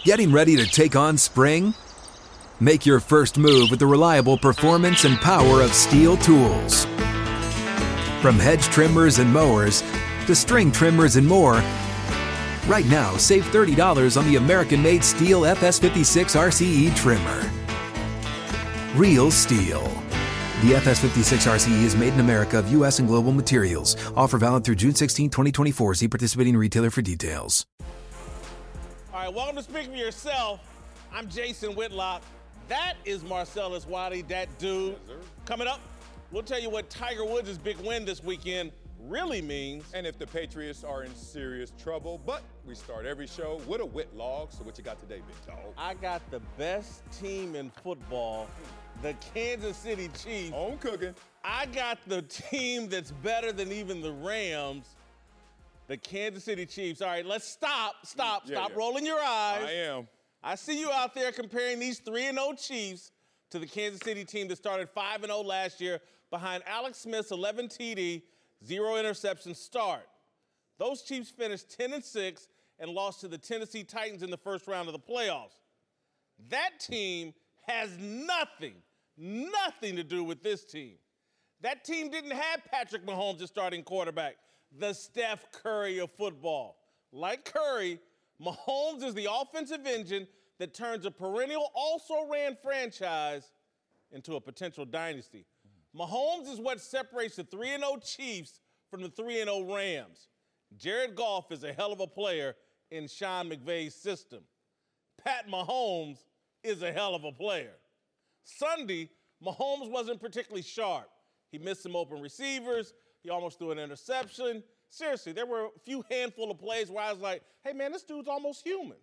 Getting ready to take on spring? Make your first move with the reliable performance and power of Steel tools. From hedge trimmers and mowers to string trimmers and more, right now save $30 on the American-made Steel FS56 RCE trimmer. Real Steel. The FS56 RCE is made in America of U.S. and global materials. Offer valid through June 16, 2024. See participating retailer for details. All right, welcome to Speak for Yourself. I'm Jason Whitlock. That is Marcellus Wiley, that dude. Yes, Coming up, we'll tell you what Tiger Woods' big win this weekend really means. And if the Patriots are in serious trouble. But we start every show with a Whitlog. So what you got today, big dog? I got the best team in football, the Kansas City Chiefs. Home cooking. I got the team that's better than even the Rams, the Kansas City Chiefs. All right, let's stop rolling your eyes. I am. I see you out there comparing these 3-0 Chiefs to the Kansas City team that started 5-0 last year behind Alex Smith's 11 TD, 0 interception start. Those Chiefs finished 10-6 and lost to the Tennessee Titans in the first round of the playoffs. That team has nothing to do with this team. That team didn't have Patrick Mahomes as starting quarterback, the Steph Curry of football. Like Curry, Mahomes is the offensive engine that turns a perennial also-ran franchise into a potential dynasty. Mahomes is what separates the 3-0 Chiefs from the 3-0 Rams. Jared Goff is a hell of a player in Sean McVay's system. Pat Mahomes is a hell of a player. Sunday, Mahomes wasn't particularly sharp. He missed some open receivers. He almost threw an interception. Seriously, there were a few handful of plays where I was like, hey, man, this dude's almost human.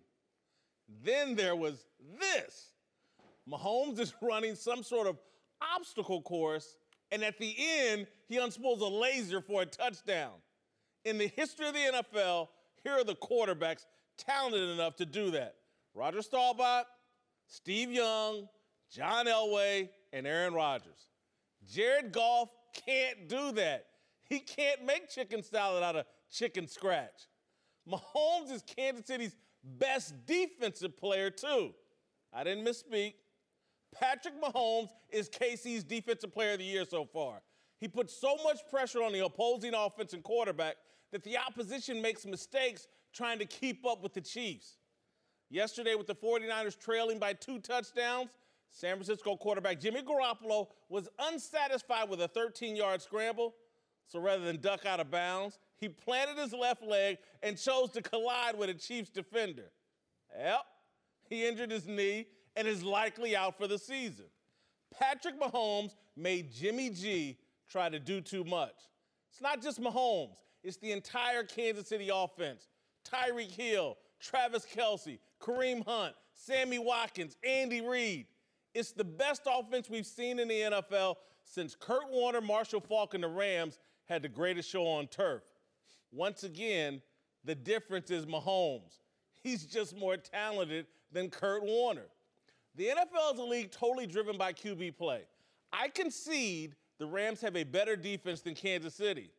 Then there was this. Mahomes is running some sort of obstacle course, and at the end, he unspools a laser for a touchdown. In the history of the NFL, here are the quarterbacks talented enough to do that. Roger Staubach, Steve Young, John Elway, and Aaron Rodgers. Jared Goff can't do that. He can't make chicken salad out of chicken scratch. Mahomes is Kansas City's best defensive player, too. I didn't misspeak. Patrick Mahomes is KC's defensive player of the year so far. He puts so much pressure on the opposing offense and quarterback that the opposition makes mistakes trying to keep up with the Chiefs. Yesterday, with the 49ers trailing by 2 touchdowns, San Francisco quarterback Jimmy Garoppolo was unsatisfied with a 13-yard scramble. So rather than duck out of bounds, he planted his left leg and chose to collide with a Chiefs defender. Yep, he injured his knee and is likely out for the season. Patrick Mahomes made Jimmy G try to do too much. It's not just Mahomes. It's the entire Kansas City offense. Tyreek Hill, Travis Kelce, Kareem Hunt, Sammy Watkins, Andy Reid. It's the best offense we've seen in the NFL since Kurt Warner, Marshall Faulk, and the Rams had the greatest show on turf. Once again, the difference is Mahomes. He's just more talented than Kurt Warner. The NFL is a league totally driven by QB play. I concede the Rams have a better defense than Kansas City.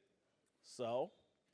So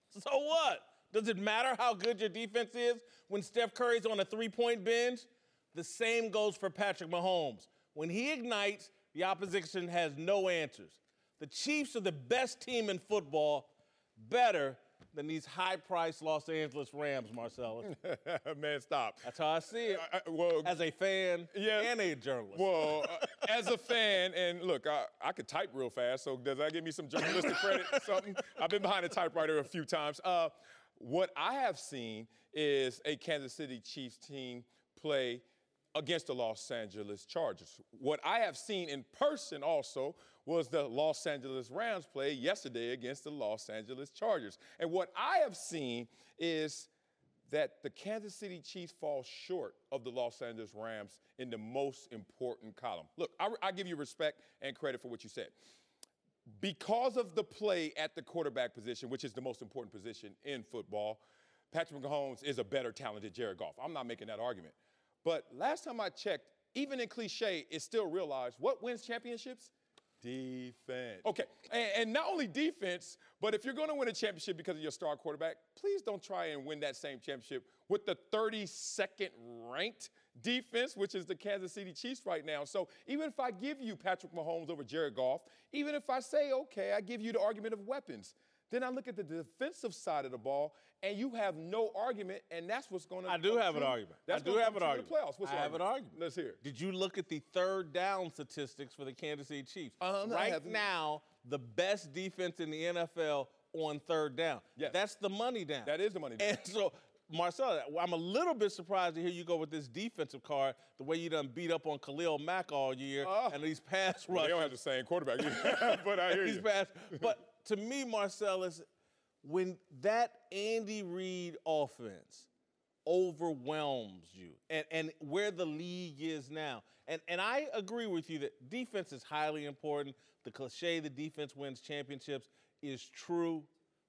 what? Does it matter how good your defense is when Steph Curry's on a 3-point binge? The same goes for Patrick Mahomes. When he ignites, the opposition has no answers. The Chiefs are the best team in football, better than these high-priced Los Angeles Rams, Marcellus. Man, stop. That's how I see it, well, as a fan and a journalist. Well, as a fan, and look, I could type real fast, so does that give me some journalistic credit or something? I've been behind a typewriter a few times. What I have seen is a Kansas City Chiefs team play against the Los Angeles Chargers. What I have seen in person also was the Los Angeles Rams play yesterday against the Los Angeles Chargers. And what I have seen is that the Kansas City Chiefs fall short of the Los Angeles Rams in the most important column. Look, I give you respect and credit for what you said. Because of the play at the quarterback position, which is the most important position in football, Patrick Mahomes is a better talented Jared Goff. I'm not making that argument. But last time I checked, even in cliche, it's still realized what wins championships? Defense. Okay, and not only defense, but if you're going to win a championship because of your star quarterback, please don't try and win that same championship with the 32nd ranked defense, which is the Kansas City Chiefs right now. So even if I give you Patrick Mahomes over Jared Goff, even if I say, okay, I give you the argument of weapons, then I look at the defensive side of the ball, and you have no argument, and that's what's going to. I do have an argument. That's I do have an argument. The playoffs. What's I have an argument. Let's hear it. Did you look at the third down statistics for the Kansas City Chiefs? No, right now, the best defense in the NFL on third down. Yes. That's the money down. That is the money down. And so, Marcel, I'm a little bit surprised to hear you go with this defensive card, the way you done beat up on Khalil Mack all year and these pass rushes. They don't have the same quarterback, but I hear you. But to me, Marcellus, when that Andy Reid offense overwhelms you and where the league is now, and I agree with you that defense is highly important. The cliche, the defense wins championships, is true.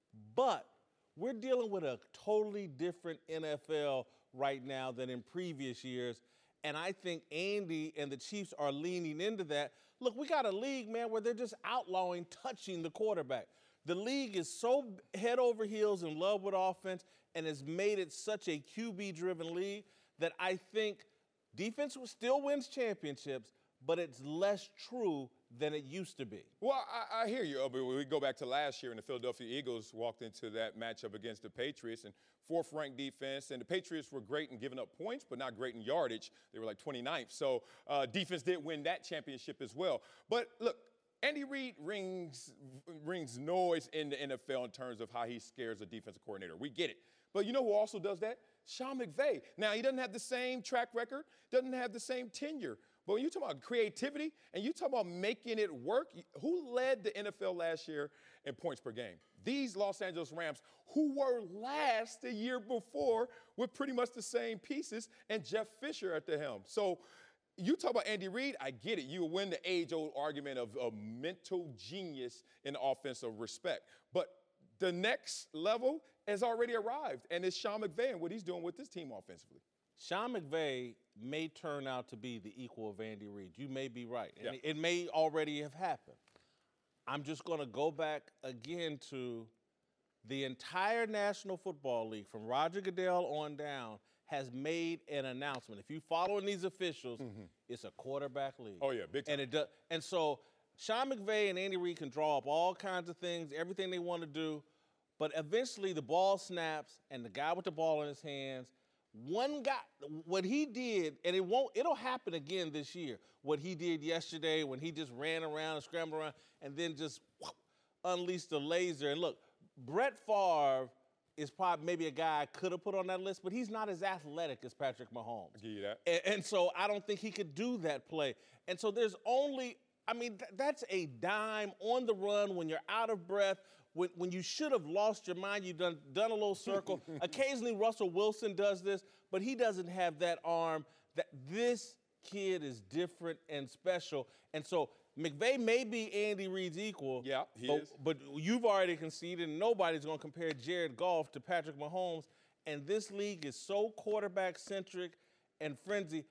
But we're dealing with a totally different NFL right now than in previous years. And I think Andy and the Chiefs are leaning into that. Look, we got a league, man, where they're just outlawing touching the quarterback. The league is so head over heels in love with offense and has made it such a QB-driven league that I think defense still wins championships, but it's less true than it used to be. Well, I hear you. But we go back to last year, and the Philadelphia Eagles walked into that matchup against the Patriots, and fourth-ranked defense, and the Patriots were great in giving up points, but not great in yardage. They were like 29th. So defense did win that championship as well. But look, Andy Reid rings noise in the NFL in terms of how he scares a defensive coordinator. We get it. But you know who also does that? Sean McVay. Now, he doesn't have the same track record, doesn't have the same tenure. But when you talk about creativity and you talk about making it work, who led the NFL last year in points per game? These Los Angeles Rams, who were last the year before with pretty much the same pieces, and Jeff Fisher at the helm. So you talk about Andy Reid, I get it. You win the age-old argument of mental genius in offensive respect. But the next level has already arrived, and it's Sean McVay and what he's doing with this team offensively. Sean McVay may turn out to be the equal of Andy Reid. You may be right. And it may already have happened. I'm just going to go back again to the entire National Football League, from Roger Goodell on down, has made an announcement. If you're following these officials, it's a quarterback league. Oh, yeah, big time. And it does. And so Sean McVay and Andy Reid can draw up all kinds of things, everything they want to do, but eventually the ball snaps and the guy with the ball in his hands, one guy, what he did, and it'll happen again this year, what he did yesterday when he just ran around and scrambled around and then just unleashed the laser. And look, Brett Favre is probably maybe a guy I could have put on that list, but he's not as athletic as Patrick Mahomes. I'll give you that. And so I don't think he could do that play. And so there's only, that's a dime on the run when you're out of breath, when you should have lost your mind, you've done a little circle. Occasionally Russell Wilson does this, but he doesn't have that arm. This kid is different and special. And so McVay may be Andy Reid's equal. Yeah, he is. But you've already conceded nobody's going to compare Jared Goff to Patrick Mahomes. And this league is so quarterback-centric and frenzy.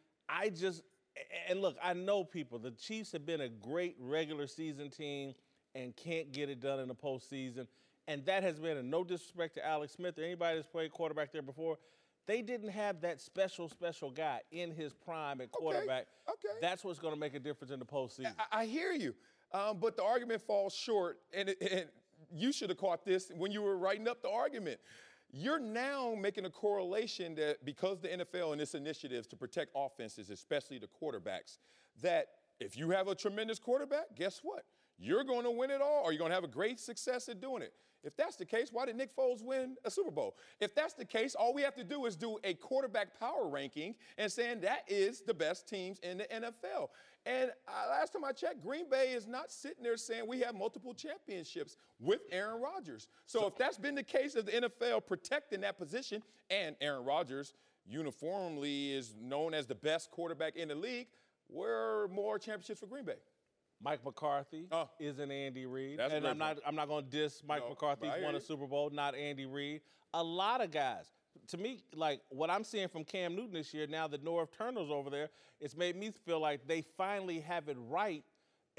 And look, I know people. The Chiefs have been a great regular season team and can't get it done in the postseason. And that has been, and no disrespect to Alex Smith or anybody that's played quarterback there before, they didn't have that special guy in his prime at quarterback. Okay. That's what's going to make a difference in the postseason. I hear you, but the argument falls short, and you should have caught this when you were writing up the argument. You're now making a correlation that because the NFL and its initiatives to protect offenses, especially the quarterbacks, that if you have a tremendous quarterback, guess what? You're going to win it all, or you're going to have a great success at doing it. If that's the case, why did Nick Foles win a Super Bowl? If that's the case, all we have to do is do a quarterback power ranking and saying that is the best teams in the NFL. And last time I checked, Green Bay is not sitting there saying we have multiple championships with Aaron Rodgers. So if that's been the case of the NFL protecting that position, and Aaron Rodgers uniformly is known as the best quarterback in the league, where are more championships for Green Bay? Mike McCarthy isn't Andy Reid. And I'm not going to diss Mike McCarthy. He's won a Super Bowl, not Andy Reid. A lot of guys. To me, like what I'm seeing from Cam Newton this year, now that Norv Turner's over there, it's made me feel like they finally have it right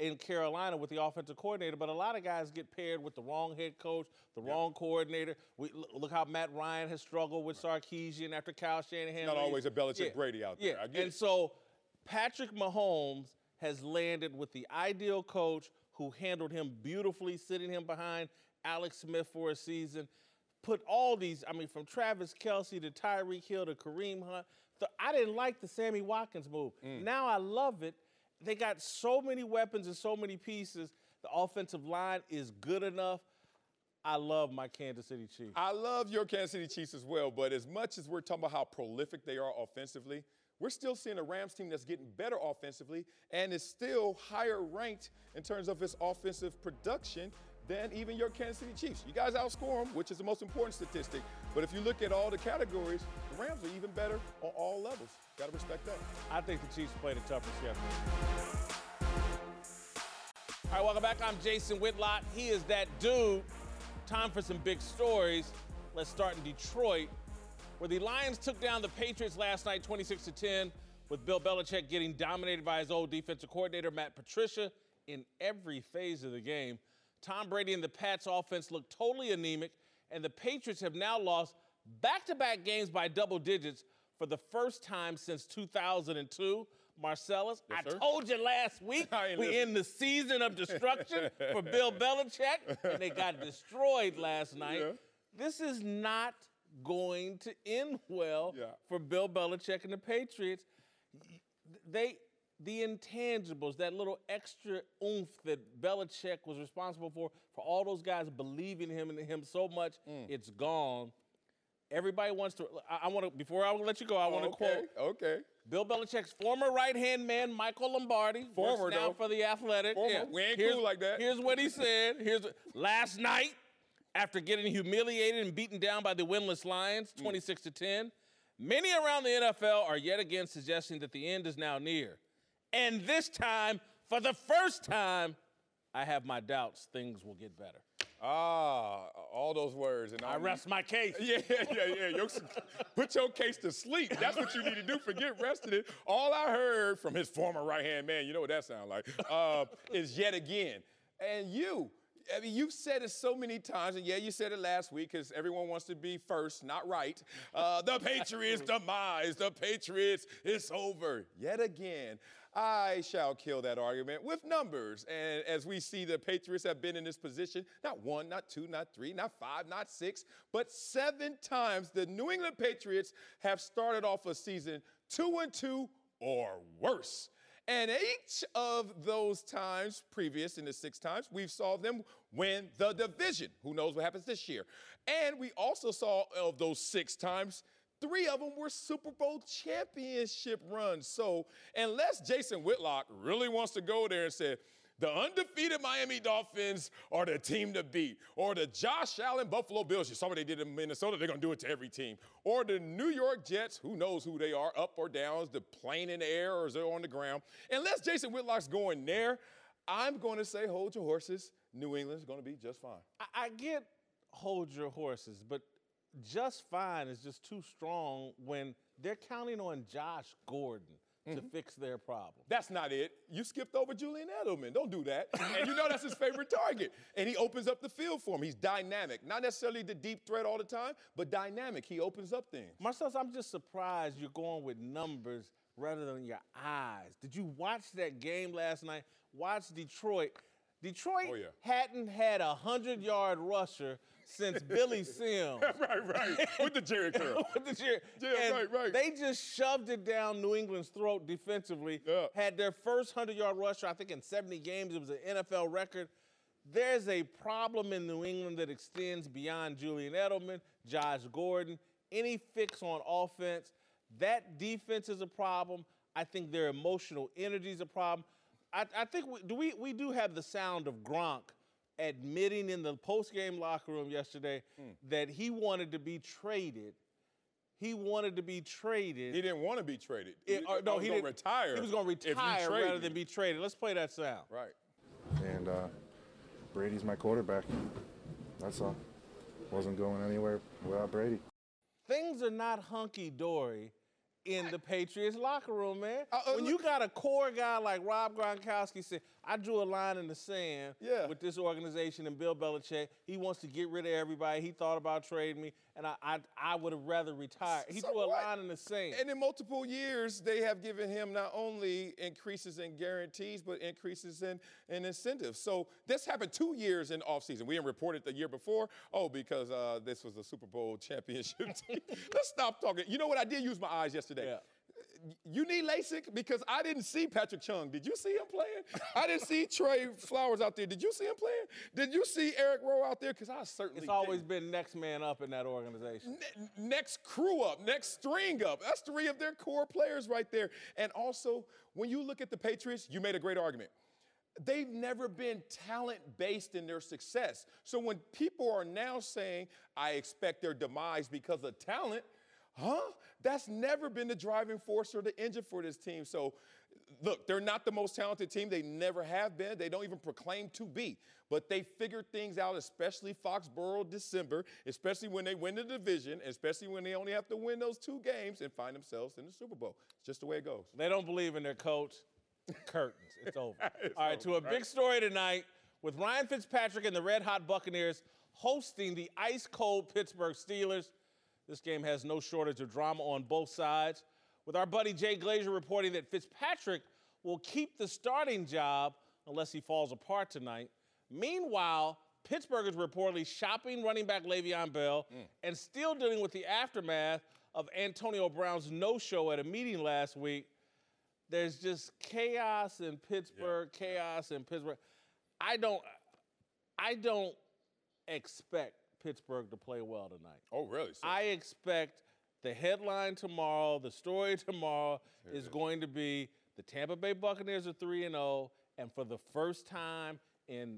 in Carolina with the offensive coordinator, but a lot of guys get paired with the wrong head coach, the wrong coordinator. Look how Matt Ryan has struggled with Sarkisian after Kyle Shanahan. Not always a Belichick Brady out there. I get it. So Patrick Mahomes has landed with the ideal coach who handled him beautifully, sitting him behind Alex Smith for a season. Put all these, from Travis Kelce to Tyreek Hill to Kareem Hunt. I didn't like the Sammy Watkins move. Now I love it. They got so many weapons and so many pieces. The offensive line is good enough. I love my Kansas City Chiefs. I love your Kansas City Chiefs as well, but as much as we're talking about how prolific they are offensively, we're still seeing a Rams team that's getting better offensively and is still higher ranked in terms of its offensive production than even your Kansas City Chiefs. You guys outscore them, which is the most important statistic. But if you look at all the categories, the Rams are even better on all levels. Got to respect that. I think the Chiefs played the toughest yesterday. All right, welcome back. I'm Jason Whitlock. He is that dude. Time for some big stories. Let's start in Detroit, where the Lions took down the Patriots last night 26-10, with Bill Belichick getting dominated by his old defensive coordinator, Matt Patricia, in every phase of the game. Tom Brady and the Pats offense looked totally anemic, and the Patriots have now lost back-to-back games by double digits for the first time since 2002. Marcellus, Yes, sir. I told you last week we in the season of destruction for Bill Belichick, and they got destroyed last night. Yeah. This is not going to end well for Bill Belichick and the Patriots. The intangibles, that little extra oomph that Belichick was responsible for all those guys believing in him so much, it's gone. Everybody wants to. Before I let you go, I want to quote. Okay. Bill Belichick's former right-hand man, Michael Lombardi, Former, works now though. for The Athletic. Former. We ain't cool like that. Here's what he said. Last night, after getting humiliated and beaten down by the winless Lions, 26-10, many around the NFL are yet again suggesting that the end is now near. And this time, for the first time, I have my doubts things will get better. All those words. And I rest my case. Yeah. Put your case to sleep. That's what you need to do. Forget resting it. All I heard from his former right-hand man, you know what that sounds like, is yet again. And you've said it so many times, and you said it last week because everyone wants to be first, not right. The Patriots' demise, the Patriots, it's over. Yet again, I shall kill that argument with numbers. And as we see, the Patriots have been in this position, not 1, not 2, not 3, not 5, not 6, but 7 times the New England Patriots have started off a season 2-2 or worse. And each of those times, previous in the 6 times, we've saw them win the division. Who knows what happens this year? And we also saw of those 6 times, 3 of them were Super Bowl championship runs. So unless Jason Whitlock really wants to go there and say, the undefeated Miami Dolphins are the team to beat, or the Josh Allen Buffalo Bills, you saw what they did in Minnesota, they're going to do it to every team, or the New York Jets, who knows who they are, up or down, is the plane in the air or is it on the ground? Unless Jason Whitlock's going there, I'm going to say hold your horses. New England's going to be just fine. I get hold your horses, but just fine is just too strong when they're counting on Josh Gordon to fix their problem. That's not it. You skipped over Julian Edelman. Don't do that. And you know that's his favorite target. And he opens up the field for him. He's dynamic. Not necessarily the deep threat all the time, but dynamic. He opens up things. Marcellus, I'm just surprised you're going with numbers rather than your eyes. Did you watch that game last night? Watch Detroit. Detroit hadn't had a 100-yard rusher since Billy Sims. Right. With the Jerry curl. Right. They just shoved it down New England's throat defensively. Had their first 100-yard rusher, I think, in 70 games. It was an NFL record. There's a problem in New England that extends beyond Julian Edelman, Josh Gordon, any fix on offense. That defense is a problem. I think their emotional energy is a problem. I think we do have the sound of Gronk admitting in the post-game locker room yesterday that he wanted to be traded. He wanted to be traded. He didn't want to be traded. He was going to retire. He was going to retire rather than be traded. Let's play that sound. Right. And Brady's my quarterback. That's all. Wasn't going anywhere without Brady. Things are not hunky-dory in the Patriots locker room, man. When you got a core guy like Rob Gronkowski saying, I drew a line in the sand with this organization and Bill Belichick. He wants to get rid of everybody. He thought about trading me, and I would have rather retired. He drew a line in the sand. And in multiple years, they have given him not only increases in guarantees, but increases in incentives. So this happened 2 years in offseason. We didn't report it the year before. Oh, because this was a Super Bowl championship team. Let's stop talking. You know what? I did use my eyes yesterday. Yeah. You need LASIK because I didn't see Patrick Chung. Did you see him playing? I didn't see Trey Flowers out there. Did you see him playing? Did you see Eric Rowe out there? Because I certainly It's always been next man up in that organization. Next crew up, next string up. That's 3 of their core players right there. And also, when you look at the Patriots, you made a great argument. They've never been talent-based in their success. So when people are now saying, I expect their demise because of talent, that's never been the driving force or the engine for this team. So, look, they're not the most talented team. They never have been. They don't even proclaim to be. But they figured things out, especially Foxborough December, especially when they win the division, especially when they only have to win those 2 games and find themselves in the Super Bowl. It's just the way it goes. They don't believe in their coach. Curtains. It's over. All right, to a big story tonight with Ryan Fitzpatrick and the Red Hot Buccaneers hosting the ice-cold Pittsburgh Steelers. This game has no shortage of drama on both sides, with our buddy Jay Glazer reporting that Fitzpatrick will keep the starting job unless he falls apart tonight. Meanwhile, Pittsburgh is reportedly shopping running back Le'Veon Bell and still dealing with the aftermath of Antonio Brown's no-show at a meeting last week. There's just chaos in Pittsburgh, I don't expect Pittsburgh to play well tonight. Oh, really? I expect the headline tomorrow, the story tomorrow is going to be the Tampa Bay Buccaneers are 3-0, and for the first time in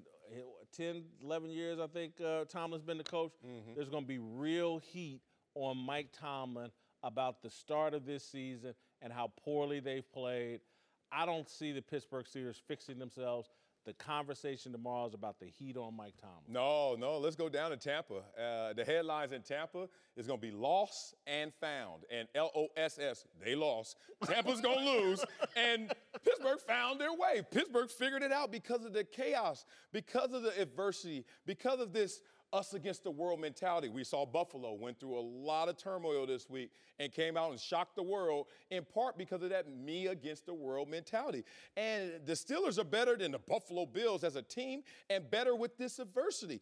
10, 11 years, I think Tomlin's been the coach, there's going to be real heat on Mike Tomlin about the start of this season and how poorly they've played. I don't see the Pittsburgh Steelers fixing themselves. The conversation tomorrow is about the heat on Mike Tomlin. No, let's go down to Tampa. The headlines in Tampa is going to be lost and found. And LOSS, they lost. Tampa's going to lose. And Pittsburgh found their way. Pittsburgh figured it out because of the chaos, because of the adversity, because of this us against the world mentality. We saw Buffalo went through a lot of turmoil this week and came out and shocked the world, in part because of that me against the world mentality. And the Steelers are better than the Buffalo Bills as a team and better with this adversity.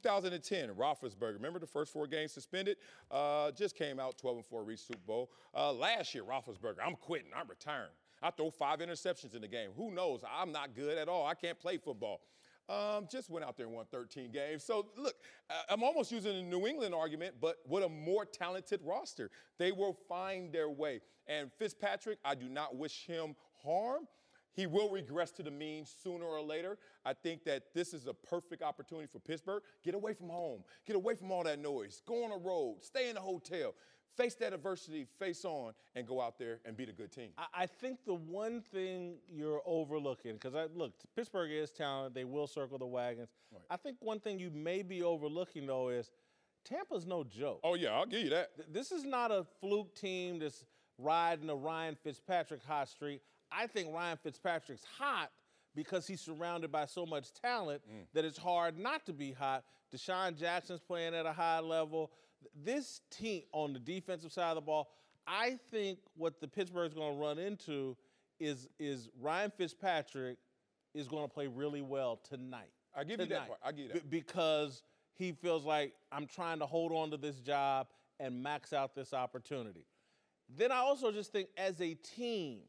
2010, Roethlisberger, remember the first 4 games suspended? Just came out 12-4, reached Super Bowl. Last year, Roethlisberger, I'm quitting, I'm retiring. I throw 5 interceptions in the game. Who knows? I'm not good at all. I can't play football. Just went out there and won 13 games. So, look, I'm almost using a New England argument, but with a more talented roster. They will find their way. And Fitzpatrick, I do not wish him harm. He will regress to the mean sooner or later. I think that this is a perfect opportunity for Pittsburgh. Get away from home. Get away from all that noise. Go on a road. Stay in a hotel. Face that adversity face on and go out there and beat a good team. I think the one thing you're overlooking, because look, Pittsburgh is talented. They will circle the wagons. Right. I think one thing you may be overlooking, though, is Tampa's no joke. Oh, yeah, I'll give you that. This is not a fluke team that's riding the Ryan Fitzpatrick hot streak. I think Ryan Fitzpatrick's hot because he's surrounded by so much talent that it's hard not to be hot. Deshaun Jackson's playing at a high level. This team on the defensive side of the ball, I think what the Pittsburgh's going to run into is Ryan Fitzpatrick is going to play really well tonight. I give you that part. I give you that. Because he feels like I'm trying to hold on to this job and max out this opportunity. Then I also just think as a team,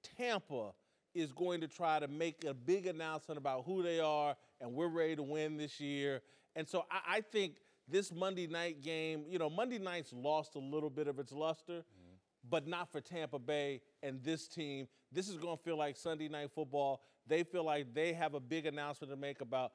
Tampa is going to try to make a big announcement about who they are and we're ready to win this year. And so I think this Monday night game, Monday night's lost a little bit of its luster, but not for Tampa Bay and this team. This is going to feel like Sunday Night Football. They feel like they have a big announcement to make about,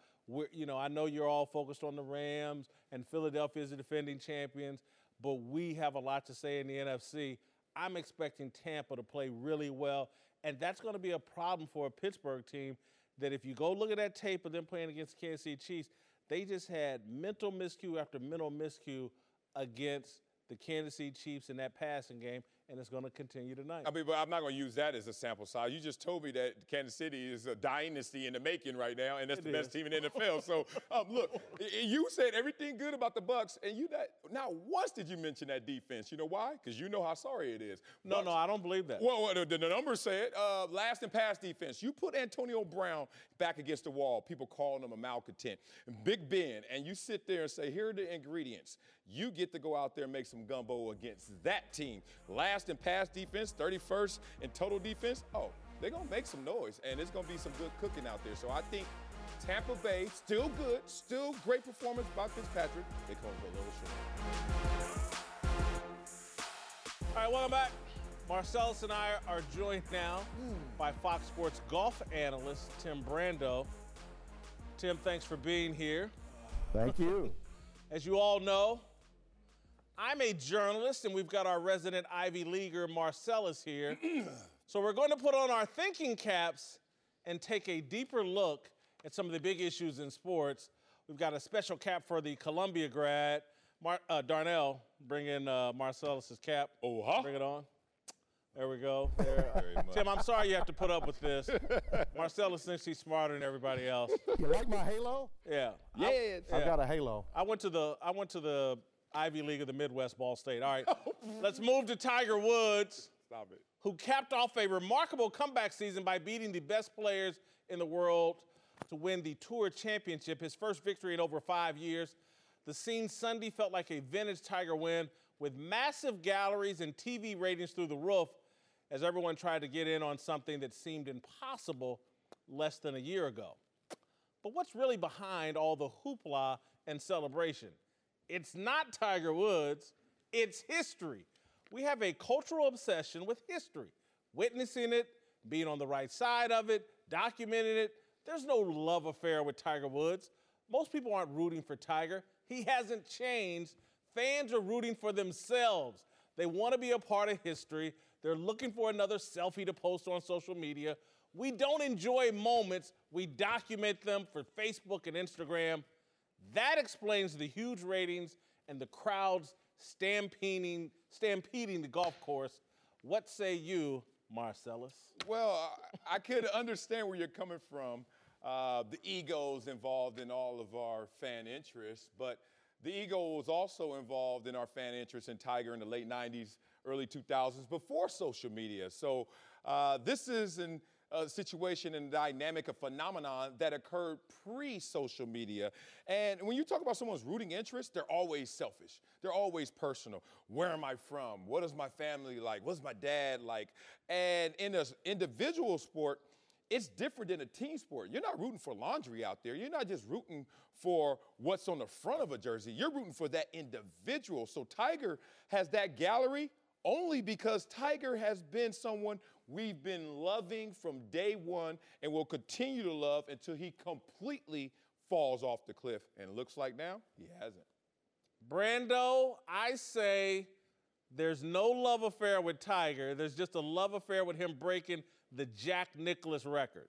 I know you're all focused on the Rams and Philadelphia is the defending champions, but we have a lot to say in the NFC. I'm expecting Tampa to play really well, and that's going to be a problem for a Pittsburgh team that if you go look at that tape of them playing against Kansas City Chiefs, they just had mental miscue after mental miscue against the Kansas City Chiefs in that passing game, and it's going to continue tonight. I mean, but I'm not going to use that as a sample size. You just told me that Kansas City is a dynasty in the making right now, and that's the best team in the NFL. So, look, you said everything good about the Bucs, and not once did you mention that defense. You know why? Because you know how sorry it is. No, I don't believe that. Well, the numbers say it. Last in pass defense. You put Antonio Brown back against the wall, people calling him a malcontent. Big Ben, and you sit there and say, here are the ingredients. You get to go out there and make some gumbo against that team. Last in pass defense, 31st in total defense. Oh, they're going to make some noise, and it's going to be some good cooking out there. So I think Tampa Bay, still good, still great performance by Fitzpatrick. They come up a little short. All right, welcome back. Marcellus and I are joined now by Fox Sports golf analyst Tim Brando. Tim, thanks for being here. Thank you. As you all know, I'm a journalist, and we've got our resident Ivy Leaguer, Marcellus, here. So we're going to put on our thinking caps and take a deeper look at some of the big issues in sports. We've got a special cap for the Columbia grad. Darnell, bring in Marcellus's cap. Bring it on. There we go. Tim, I'm sorry you have to put up with this. Marcellus thinks he's smarter than everybody else. You like my halo? Yeah. I've got a halo. I went to the Ivy League of the Midwest, Ball State. All right, let's move to Tiger Woods. Stop it. Who capped off a remarkable comeback season by beating the best players in the world to win the Tour Championship, his first victory in over 5 years. The scene Sunday felt like a vintage Tiger win with massive galleries and TV ratings through the roof as everyone tried to get in on something that seemed impossible less than a year ago. But what's really behind all the hoopla and celebration? It's not Tiger Woods, it's history. We have a cultural obsession with history, witnessing it, being on the right side of it, documenting it. There's no love affair with Tiger Woods. Most people aren't rooting for Tiger. He hasn't changed. Fans are rooting for themselves. They want to be a part of history. They're looking for another selfie to post on social media. We don't enjoy moments. We document them for Facebook and Instagram. That explains the huge ratings and the crowds stampeding the golf course. What say you, Marcellus? Well, I could understand where you're coming from, the egos involved in all of our fan interests, but the ego was also involved in our fan interest in Tiger in the late 90s, early 2000s, before social media. So this is a situation and dynamic, a phenomenon that occurred pre-social media. And when you talk about someone's rooting interest, they're always selfish. They're always personal. Where am I from? What is my family like? What's my dad like? And in an individual sport, it's different than a team sport. You're not rooting for laundry out there. You're not just rooting for what's on the front of a jersey. You're rooting for that individual. So Tiger has that gallery only because Tiger has been someone we've been loving from day one and will continue to love until he completely falls off the cliff. And it looks like now he hasn't. Brando, I say there's no love affair with Tiger. There's just a love affair with him breaking the Jack Nicklaus record.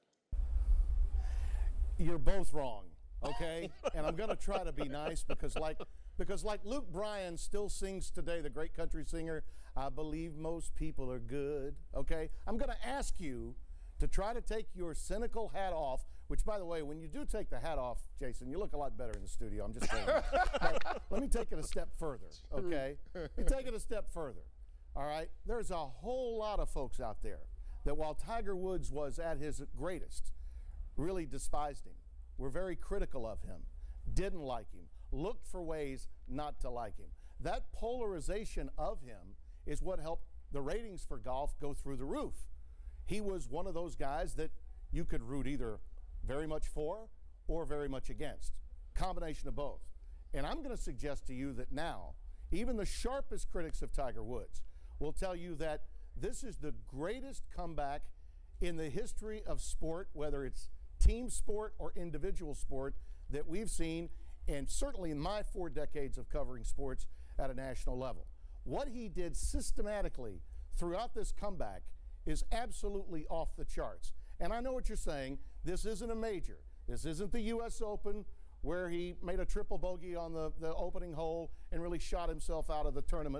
You're both wrong, okay? And I'm going to try to be nice because like Luke Bryan still sings today, the great country singer, I believe most people are good, okay? I'm going to ask you to try to take your cynical hat off, which, by the way, when you do take the hat off, Jason, you look a lot better in the studio. I'm just saying. But let me take it a step further, okay? Let me take it a step further, all right? There's a whole lot of folks out there that while Tiger Woods was at his greatest, really despised him, were very critical of him, didn't like him, looked for ways not to like him. That polarization of him is what helped the ratings for golf go through the roof. He was one of those guys that you could root either very much for or very much against. Combination of both. And I'm going to suggest to you that now, even the sharpest critics of Tiger Woods will tell you that this is the greatest comeback in the history of sport, whether it's team sport or individual sport, that we've seen, and certainly in my 4 decades of covering sports at a national level. What he did systematically throughout this comeback is absolutely off the charts. And I know what you're saying. This isn't a major. This isn't the U.S. Open where he made a triple bogey on the opening hole and really shot himself out of the tournament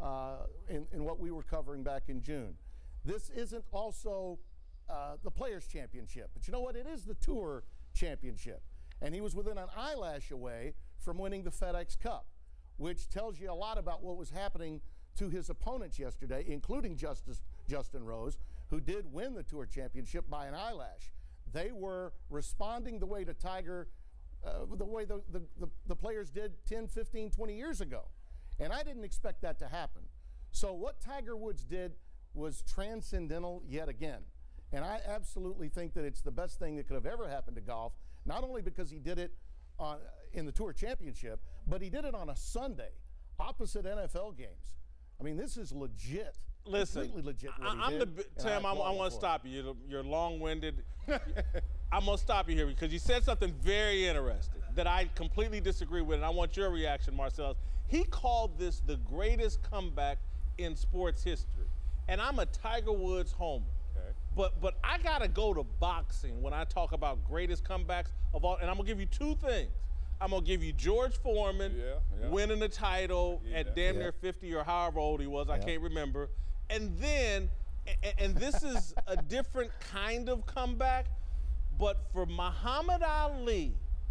in what we were covering back in June. This isn't also the Players' Championship, but you know what? It is the Tour Championship. And he was within an eyelash away from winning the FedEx Cup, which tells you a lot about what was happening to his opponents yesterday, including Justin Rose, who did win the Tour Championship by an eyelash. They were responding the way to Tiger, the way the players did 10, 15, 20 years ago. And I didn't expect that to happen. So what Tiger Woods did was transcendental yet again. And I absolutely think that it's the best thing that could have ever happened to golf, not only because he did it in the Tour Championship, but he did it on a Sunday, opposite NFL games. I mean, this is legit. Listen, completely legit what he did. Tim, I want to stop you. You're long-winded. I'm going to stop you here because you said something very interesting that I completely disagree with, and I want your reaction, Marcellus. He called this the greatest comeback in sports history, and I'm a Tiger Woods homer. Okay. But I got to go to boxing when I talk about greatest comebacks of all, and I'm going to give you two things. I'm going to give you George Foreman winning the title at damn near 50 or however old he was. I can't remember. And then, and this is a different kind of comeback, but for Muhammad Ali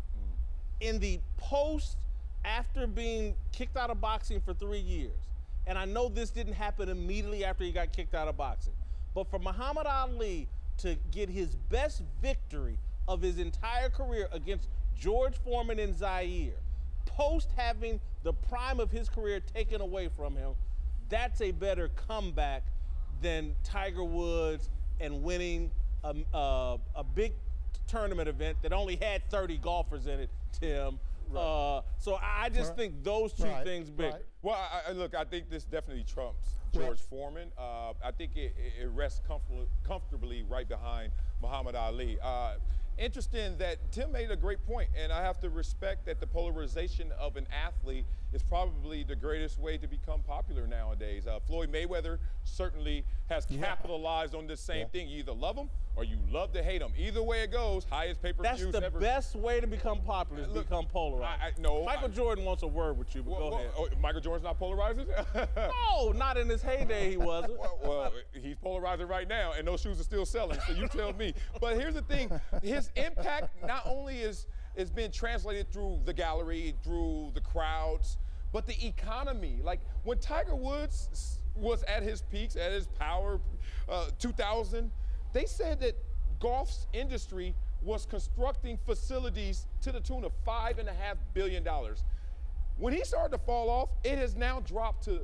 in the post after being kicked out of boxing for 3 years, and I know this didn't happen immediately after he got kicked out of boxing, but for Muhammad Ali to get his best victory of his entire career against George Foreman in Zaire, post having the prime of his career taken away from him, that's a better comeback than Tiger Woods and winning a big tournament event that only had 30 golfers in it, Tim. Right. So I just think those two things big. Right. Well, look, I think this definitely trumps George Foreman. I think it rests comfortably right behind Muhammad Ali. Interesting that Tim made a great point, and I have to respect that the polarization of an athlete is probably the greatest way to become popular nowadays. Floyd Mayweather certainly has capitalized on this same thing. You either love him or you love to hate him. Either way it goes, highest pay-per-views ever. That's the best way to become popular is become polarized. Michael Jordan wants a word with you, but go ahead. Michael Jordan's not polarizing? No, not in his heyday he wasn't. Well, he's polarizing right now, and those shoes are still selling, so you tell me. But here's the thing. His impact not only is being translated through the gallery, through the crowds, but the economy. Like when Tiger Woods was at his peaks, at his power, 2000, they said that golf's industry was constructing facilities to the tune of $5.5 billion. When he started to fall off, it has now dropped to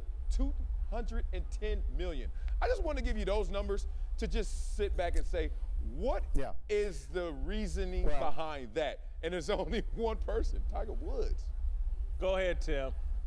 $210 million. I just want to give you those numbers to just sit back and say, what is the reasoning behind that? And there's only one person, Tiger Woods. Go ahead, Tim.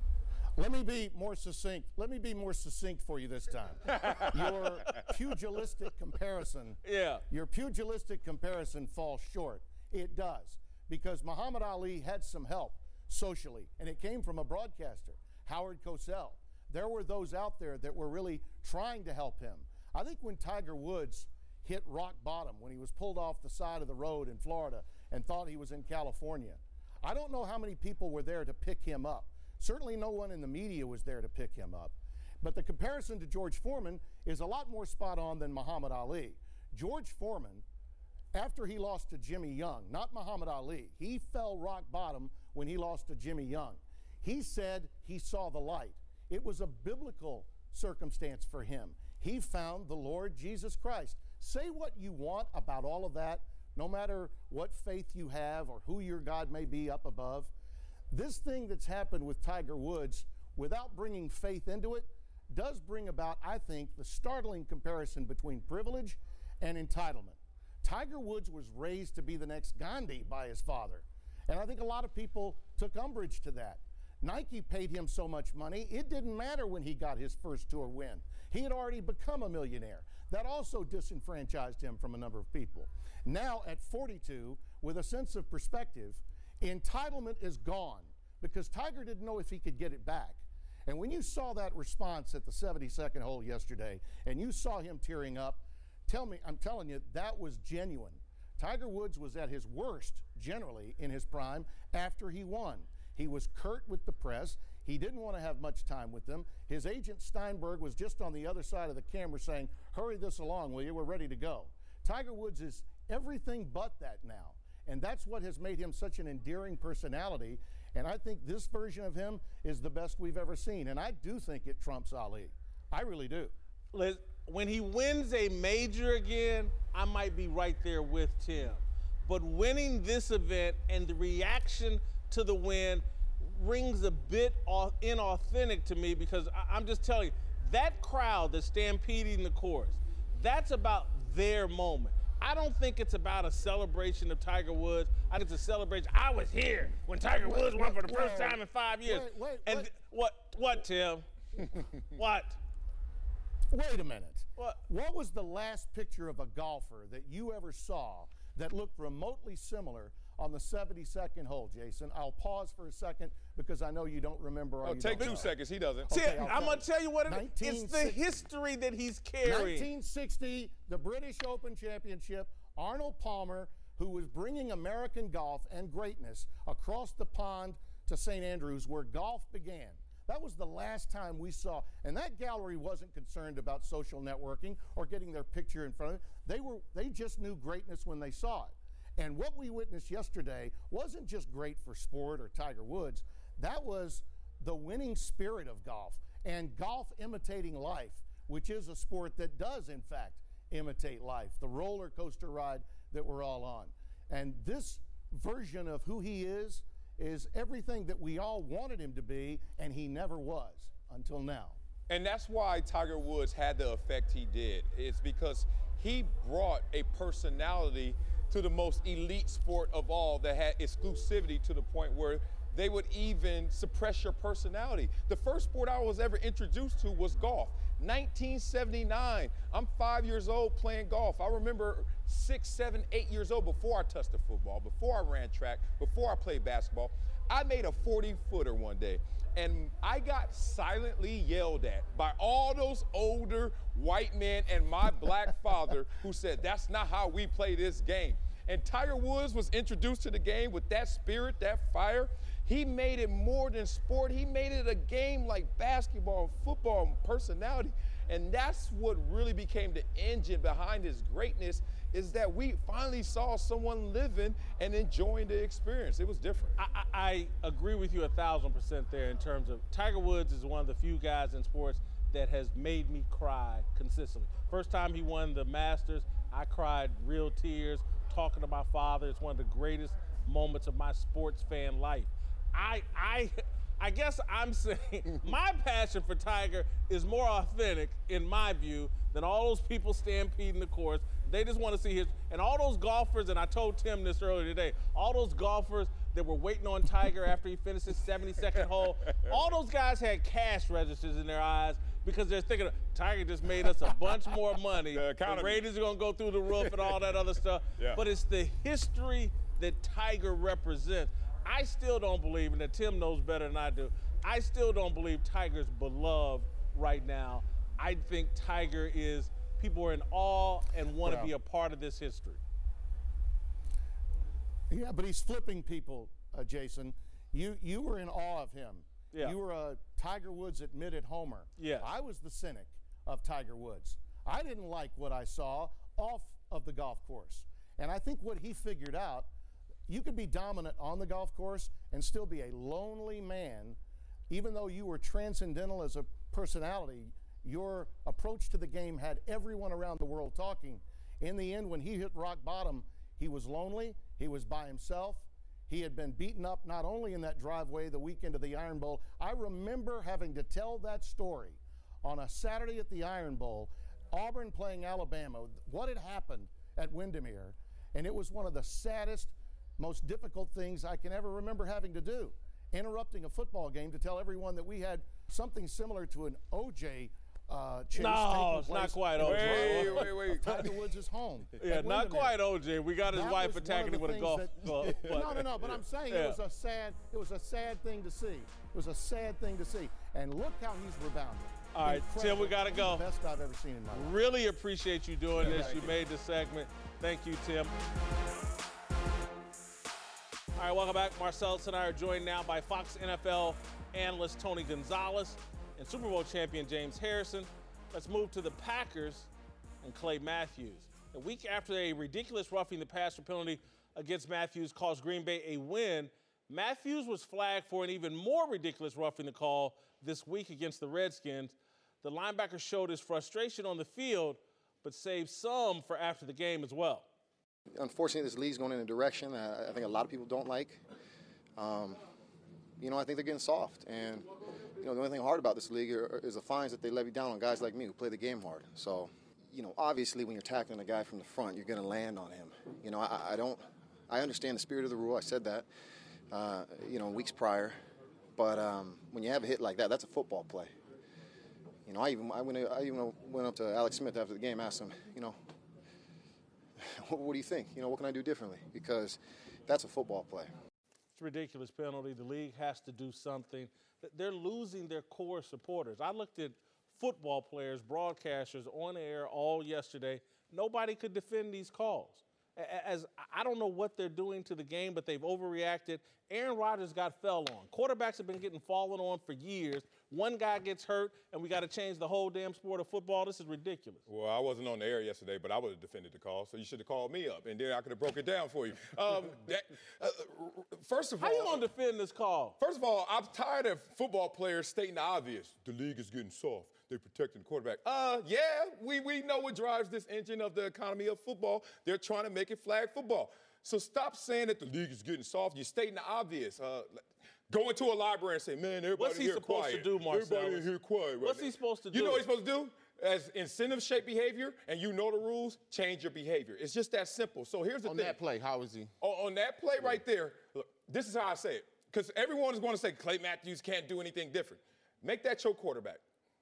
Let me be more succinct. Let me be more succinct for you this time. Your pugilistic comparison, your pugilistic comparison falls short. It does, because Muhammad Ali had some help socially, and it came from a broadcaster, Howard Cosell. There were those out there that were really trying to help him. I think when Tiger Woods hit rock bottom, when he was pulled off the side of the road in Florida and thought he was in California, I don't know how many people were there to pick him up. Certainly no one in the media was there to pick him up. But the comparison to George Foreman is a lot more spot on than Muhammad Ali. George Foreman, after he lost to Jimmy Young, not Muhammad Ali, he fell rock bottom when he lost to Jimmy Young. He said he saw the light. It was a biblical circumstance for him. He found the Lord Jesus Christ. Say what you want about all of that, no matter what faith you have or who your God may be up above. This thing that's happened with Tiger Woods, without bringing faith into it, does bring about, I think, the startling comparison between privilege and entitlement. Tiger Woods was raised to be the next Gandhi by his father, and I think a lot of people took umbrage to that. Nike paid him so much money, it didn't matter when he got his first tour win. He had already become a millionaire. That also disenfranchised him from a number of people. Now, at 42, with a sense of perspective, entitlement is gone because Tiger didn't know if he could get it back. And when you saw that response at the 72nd hole yesterday and you saw him tearing up, I'm telling you, that was genuine. Tiger Woods was at his worst, generally, in his prime after he won. He was curt with the press. He didn't want to have much time with them. His agent Steinberg was just on the other side of the camera saying, hurry this along, will you? We're ready to go. Tiger Woods is everything but that now. And that's what has made him such an endearing personality. And I think this version of him is the best we've ever seen. And I do think it trumps Ali. I really do. Liz, when he wins a major again, I might be right there with Tim. But winning this event and the reaction to the win rings a bit inauthentic to me, because I'm just telling you, that crowd that's stampeding the course, that's about their moment. I don't think it's about a celebration of Tiger Woods. I think it's a celebration. I was here when Tiger Woods won for the first time in 5 years. What, Tim? What? Wait a minute. What was the last picture of a golfer that you ever saw that looked remotely similar on the 72nd hole, Jason? I'll pause for a second because I know you don't remember. Take 2 seconds. He doesn't. Okay, I'm going to tell you what it is. It's the history that he's carrying. 1960, the British Open Championship, Arnold Palmer, who was bringing American golf and greatness across the pond to St. Andrews, where golf began. That was the last time we saw, and that gallery wasn't concerned about social networking or getting their picture in front of it. They just knew greatness when they saw it. And what we witnessed yesterday wasn't just great for sport or Tiger Woods. That was the winning spirit of golf, and golf imitating life, which is a sport that does, in fact, imitate life, the roller coaster ride that we're all on. And this version of who he is everything that we all wanted him to be, and he never was until now. And that's why Tiger Woods had the effect he did. It's because he brought a personality to the most elite sport of all that had exclusivity to the point where they would even suppress your personality. The first sport I was ever introduced to was golf. 1979, I'm 5 years old playing golf. I remember 6, 7, 8 years old before I touched the football, before I ran track, before I played basketball. I made a 40-footer one day, and I got silently yelled at by all those older white men and my black father who said, that's not how we play this game. And Tiger Woods was introduced to the game with that spirit, that fire. He made it more than sport. He made it a game like basketball and football and personality. And that's what really became the engine behind his greatness, is that we finally saw someone living and enjoying the experience. It was different. I agree with you 1,000% there in terms of Tiger Woods is one of the few guys in sports that has made me cry consistently. First time he won the Masters, I cried real tears talking to my father. It's one of the greatest moments of my sports fan life. I guess I'm saying my passion for Tiger is more authentic, in my view, than all those people stampeding the course. They just want to see his, and all those golfers, and I told Tim this earlier today, all those golfers that were waiting on Tiger after he finished his 72nd hole, all those guys had cash registers in their eyes because they're thinking, Tiger just made us a bunch more money. The ratings are going to go through the roof and all that other stuff. Yeah. But it's the history that Tiger represents. I still don't believe, and that Tim knows better than I do, I still don't believe Tiger's beloved right now. I think Tiger is, people are in awe and want to be a part of this history. Yeah, but he's flipping people, Jason. You were in awe of him. Yeah. You were a Tiger Woods admitted homer. Yeah. I was the cynic of Tiger Woods. I didn't like what I saw off of the golf course. And I think what he figured out, you could be dominant on the golf course and still be a lonely man, even though you were transcendental as a personality. Your approach to the game had everyone around the world talking. In the end, when he hit rock bottom, he was lonely, he was by himself. He had been beaten up not only in that driveway the weekend of the Iron Bowl. I remember having to tell that story on a Saturday at the Iron Bowl, Auburn playing Alabama, what had happened at Windermere. And it was one of the saddest, most difficult things I can ever remember having to do, interrupting a football game to tell everyone that we had something similar to an O.J. chase. No, it's not quite O.J. Wait. Tiger Woods is home. Yeah, not quite O.J. We got his wife attacking him with a golf club. No, but I'm saying it was a sad thing to see. It was a sad thing to see. And look how he's rebounded. All right, Tim, we got to go. The best I've ever seen in my life. Really appreciate you doing this. You made the segment. Thank you, Tim. All right, welcome back. Marcellus and I are joined now by Fox NFL analyst Tony Gonzalez and Super Bowl champion James Harrison. Let's move to the Packers and Clay Matthews. A week after a ridiculous roughing the passer penalty against Matthews caused Green Bay a win, Matthews was flagged for an even more ridiculous roughing the call this week against the Redskins. The linebacker showed his frustration on the field, but saved some for after the game as well. Unfortunately, this league's going in a direction I think a lot of people don't like. I think they're getting soft. And, the only thing hard about this league is the fines that they levy down on guys like me who play the game hard. So, obviously when you're tackling a guy from the front, you're going to land on him. I understand the spirit of the rule. I said that, weeks prior. But when you have a hit like that, that's a football play. I even went up to Alex Smith after the game, asked him, what do you think? What can I do differently? Because that's a football play. It's a ridiculous penalty. The league has to do something. They're losing their core supporters. I looked at football players, broadcasters on air all yesterday. Nobody could defend these calls. As I don't know what they're doing to the game, but they've overreacted. Aaron Rodgers got fell on. Quarterbacks have been getting fallen on for years. One guy gets hurt, and we got to change the whole damn sport of football. This is ridiculous. Well, I wasn't on the air yesterday, but I would have defended the call, so you should have called me up, and then I could have broke it down for you. First of all, how you going to defend this call? First of all, I'm tired of football players stating the obvious. The league is getting soft. They're protecting the quarterback. We know what drives this engine of the economy of football. They're trying to make it flag football. So stop saying that the league is getting soft. You're stating the obvious. Go into a library and say, man, everybody here quiet. What's he supposed to do, Marcellus? Everybody here quiet right What's now. he supposed to do? You know what he's supposed to do? As incentive-shaped behavior, and you know the rules, change your behavior. It's just that simple. So here's the thing. On that play, how is he? On that play right there, look, this is how I say it. Because everyone is going to say Clay Matthews can't do anything different. Make that your quarterback.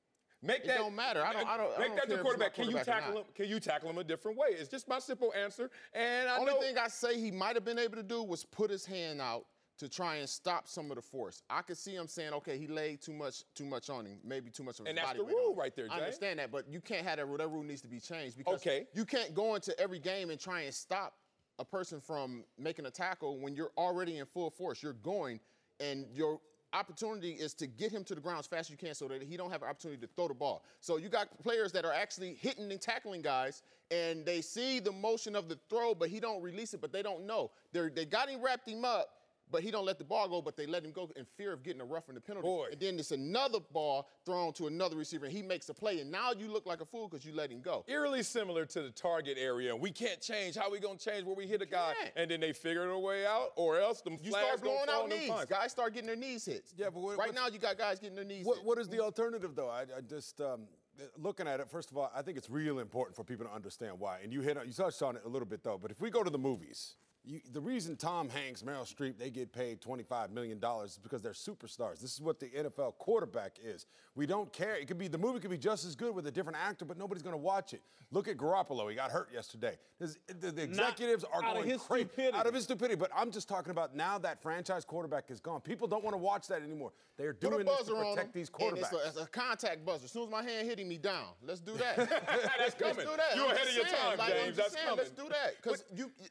It don't matter. I don't make that care your quarterback. if it's my quarterback. Can you tackle him a different way? It's just my simple answer. And I Only thing I say he might have been able to do was put his hand out to try and stop some of the force. I could see him saying, okay, he laid too much on him, maybe too much of his body weight. And that's the rule right there, Jay. I understand that, but you can't have that rule. That rule needs to be changed because you can't go into every game and try and stop a person from making a tackle when you're already in full force. You're going, and your opportunity is to get him to the ground as fast as you can so that he don't have an opportunity to throw the ball. So you got players that are actually hitting and tackling guys, and they see the motion of the throw, but he don't release it, but they don't know. They got him, wrapped him up, but he don't let the ball go, but they let him go in fear of getting a roughing the penalty. And then it's another ball thrown to another receiver, and he makes a play, and now you look like a fool because you let him go. Eerily similar to the target area. We can't change. How we going to change where we hit a guy? And then they figure a way out, or else them flags blowing out knees. Guys start getting their knees hit. Yeah, but right now you got guys getting their knees hit. What is the alternative, though? I just looking at it, first of all, I think it's really important for people to understand why. And you touched on it a little bit, though. But if we go to the movies, the reason Tom Hanks, Meryl Streep, they get paid $25 million is because they're superstars. This is what the NFL quarterback is. We don't care. The movie could be just as good with a different actor, but nobody's going to watch it. Look at Garoppolo. He got hurt yesterday. The executives are going crazy out of his stupidity. But I'm just talking about now that franchise quarterback is gone. People don't want to watch that anymore. They're doing this to protect these quarterbacks. It's a contact buzzer. As soon as my hand hitting me down, let's do that. That's coming. Let's do that. You're ahead of your time, James. That's coming. Let's do that. Because